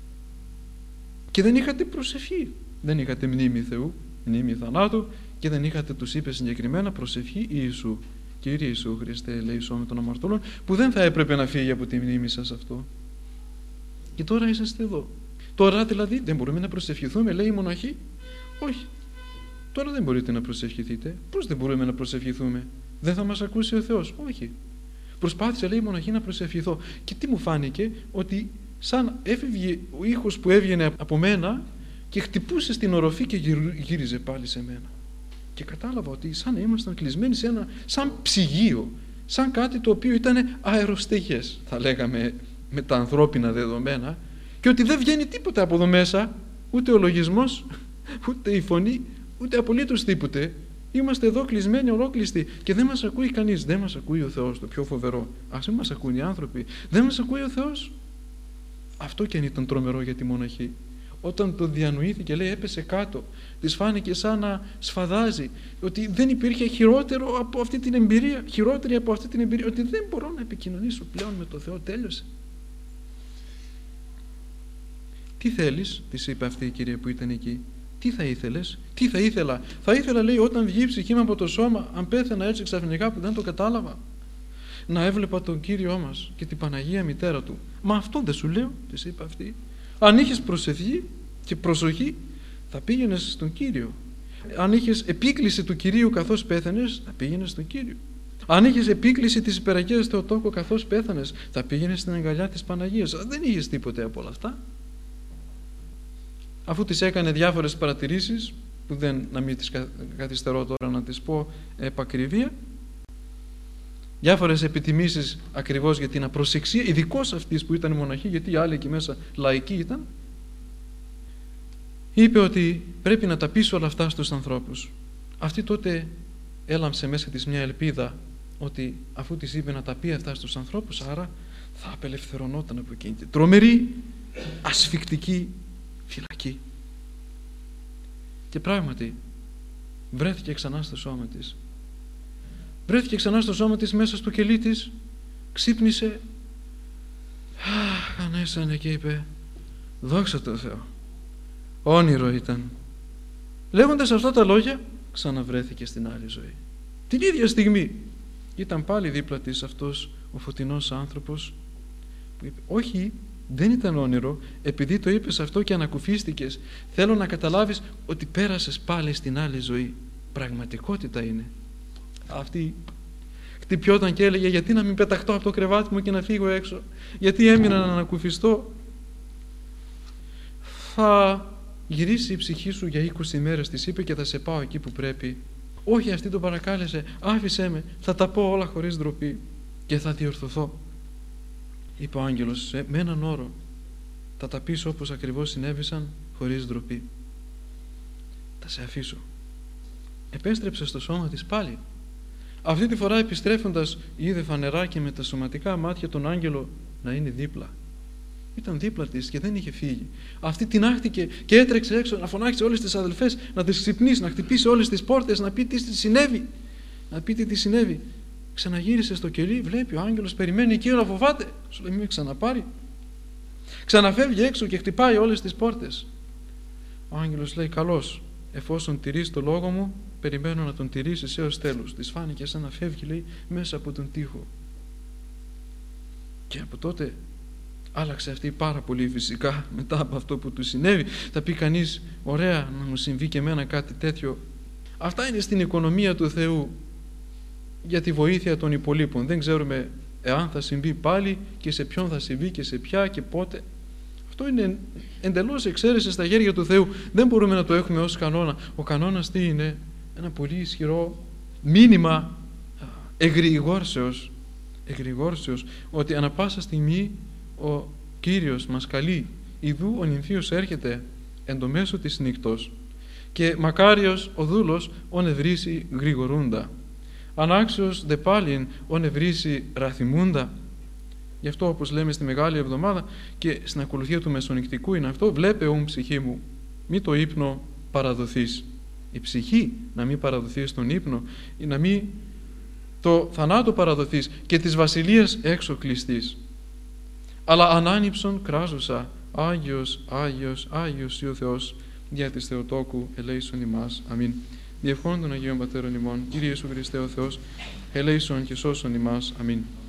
[SPEAKER 1] Και δεν είχατε προσευχή, δεν είχατε μνήμη Θεού, μνήμη θανάτου και δεν είχατε, τους είπε συγκεκριμένα, προσευχή Ιησού. Κύριε Ιησού Χριστέ, ελέησόν με των αμαρτωλών, που δεν θα έπρεπε να φύγει από τη μνήμη σας αυτό. Και τώρα είσαστε εδώ. Τώρα δηλαδή δεν μπορούμε να προσευχηθούμε, λέει η μοναχή. Όχι. Τώρα δεν μπορείτε να προσευχηθείτε. Πώς δεν μπορούμε να προσευχηθούμε? Δεν θα μας ακούσει ο Θεός? Όχι. Προσπάθησε, λέει η μοναχή, να προσευχηθώ. Και τι μου φάνηκε? Ότι σαν έφευγε ο ήχος που έβγαινε από μένα και χτυπούσε στην οροφή και γύριζε πάλι σε μένα. Και κατάλαβα ότι σαν να ήμασταν κλεισμένοι σε ένα σαν ψυγείο, σαν κάτι το οποίο ήταν αεροστεγές, θα λέγαμε με τα ανθρώπινα δεδομένα, και ότι δεν βγαίνει τίποτα από εδώ μέσα, ούτε ο λογισμός, ούτε η φωνή, ούτε απολύτως τίποτε. Είμαστε εδώ κλεισμένοι, ολόκλειστοι και δεν μας ακούει κανείς. Δεν μας ακούει ο Θεός, το πιο φοβερό. Ας μην μας ακούν οι άνθρωποι. Δεν μας ακούει ο Θεός. Αυτό και αν ήταν τρομερό για τη μοναχή. Όταν το διανοήθηκε, λέει, έπεσε κάτω. Της φάνηκε σαν να σφαδάζει, ότι δεν υπήρχε χειρότερο από αυτή την εμπειρία, χειρότερη από αυτή την εμπειρία, ότι δεν μπορώ να επικοινωνήσω πλέον με το Θεό, τέλειωσε. Τι θέλεις, της είπε αυτή η κυρία που ήταν εκεί? Τι θα ήθελες? Τι θα ήθελα? Θα ήθελα, λέει, όταν βγει η ψυχή μου από το σώμα, αν πέθαινα έτσι ξαφνικά που δεν το κατάλαβα. να έβλεπα τον Κύριό μας και την Παναγία Μητέρα Του. Μα αυτό δεν σου λέω, της είπε αυτή. Αν είχες προσευχή και προσοχή, θα πήγαινες στον Κύριο. Αν είχες επίκληση του Κυρίου καθώς πέθανες, θα πήγαινες στον Κύριο. Αν είχες επίκληση της Υπεραγίας Θεοτόκου καθώς πέθανες, θα πήγαινες στην αγκαλιά της Παναγίας. Δεν είχες τίποτε από όλα αυτά. Αφού της έκανε διάφορες παρατηρήσεις, που να μην τις καθυστερώ τώρα να τις πω επακριβία, διάφορες επιτιμήσεις ακριβώς για την απροσεξία, ειδικώς αυτής που ήταν μοναχή, γιατί οι άλλοι εκεί μέσα λαϊκοί ήταν, είπε ότι πρέπει να τα πείσει όλα αυτά στους ανθρώπους. Αυτή τότε έλαμψε μέσα της μια ελπίδα ότι αφού της είπε να τα πει αυτά στους ανθρώπους, άρα θα απελευθερωνόταν από εκείνη την τρομερή, ασφικτική φυλακή. Και πράγματι βρέθηκε ξανά στο σώμα της. Βρέθηκε ξανά στο σώμα της, μέσα στο κελί της, ξύπνησε, ανέσανε και είπε, δόξα τω Θεώ, όνειρο ήταν. Λέγοντας αυτά τα λόγια, ξαναβρέθηκε στην άλλη ζωή. Την ίδια στιγμή ήταν πάλι δίπλα της αυτός ο φωτεινός άνθρωπος που είπε, όχι, δεν ήταν όνειρο, επειδή το είπες αυτό και ανακουφίστηκες, θέλω να καταλάβεις ότι πέρασες πάλι στην άλλη ζωή. Πραγματικότητα είναι. Αυτή χτυπιόταν και έλεγε, γιατί να μην πεταχτώ από το κρεβάτι μου και να φύγω έξω, γιατί έμεινα να ανακουφιστώ. Θα γυρίσει η ψυχή σου για 20 ημέρες, της είπε, και θα σε πάω εκεί που πρέπει. Όχι, αυτή τον παρακάλεσε, άφησέ με, θα τα πω όλα χωρίς ντροπή και θα διορθωθώ. Είπε ο άγγελος, με έναν όρο, θα τα πεις όπως ακριβώς συνέβησαν, χωρίς ντροπή. Θα σε αφήσω. Επέστρεψε στο σώμα της πάλι. Αυτή τη φορά επιστρέφοντας είδε φανερά και με τα σωματικά μάτια τον άγγελο να είναι δίπλα. Ήταν δίπλα της και δεν είχε φύγει. Αυτή την άχτηκε και έτρεξε έξω να φωνάξει όλες τις αδελφές, να τις ξυπνήσει, να χτυπήσει όλες τις πόρτες, να πει τι της συνέβη. Να πει τι συνέβη. Ξαναγύρισε στο κελί, βλέπει ο άγγελος, περιμένει εκεί, αλλά φοβάται. Σου λέει, μην με ξαναπάρει. Ξαναφεύγει έξω και χτυπάει όλες τις πόρτες. Ο άγγελος λέει, καλώς, εφόσον τηρείς το λόγο μου, περιμένω να τον τηρήσεις έως τέλους. Της φάνηκε σαν να φεύγει, λέει, μέσα από τον τοίχο. Και από τότε άλλαξε αυτή πάρα πολύ φυσικά μετά από αυτό που του συνέβη. Θα πει κανείς, ωραία, να μου συμβεί και εμένα κάτι τέτοιο. Αυτά είναι στην οικονομία του Θεού για τη βοήθεια των υπολείπων. Δεν ξέρουμε εάν θα συμβεί πάλι και σε ποιον θα συμβεί και σε ποια και πότε. Αυτό είναι εντελώς εξαίρεση στα χέρια του Θεού. Δεν μπορούμε να το έχουμε ως κανόνα. Ο κανόνας τι είναι? Ένα πολύ ισχυρό μήνυμα εγρηγόρσεως, ότι ανα πάσα στιγμή ο Κύριος μας καλεί. Ιδού ο νυμφίος έρχεται εν το μέσο της νύκτος και μακάριος ο δούλος ον ευρύσει γρηγορούντα. Ανάξιος δε πάλιν ον ευρύσει ραθιμούντα. Γι' αυτό, όπως λέμε στη Μεγάλη Εβδομάδα και στην ακολουθία του Μεσονυκτικού, είναι αυτό, βλέπε ον ψυχή μου, μη το ύπνο παραδοθείς. Η ψυχή να μην παραδοθεί στον ύπνο, ή να μην το θανάτο παραδοθείς και της βασιλείας έξω κλειστής. Αλλά ανάνυψον κράζουσα, Άγιος, Άγιος, Άγιος ή ο Θεός, δια της Θεοτόκου ελέησον ημάς. Αμήν. Διευχών των Αγίων Πατέρων ημών, Κύριε Ιησού Χριστέ ο Θεός, ελέησον και σώσον ημάς. Αμήν.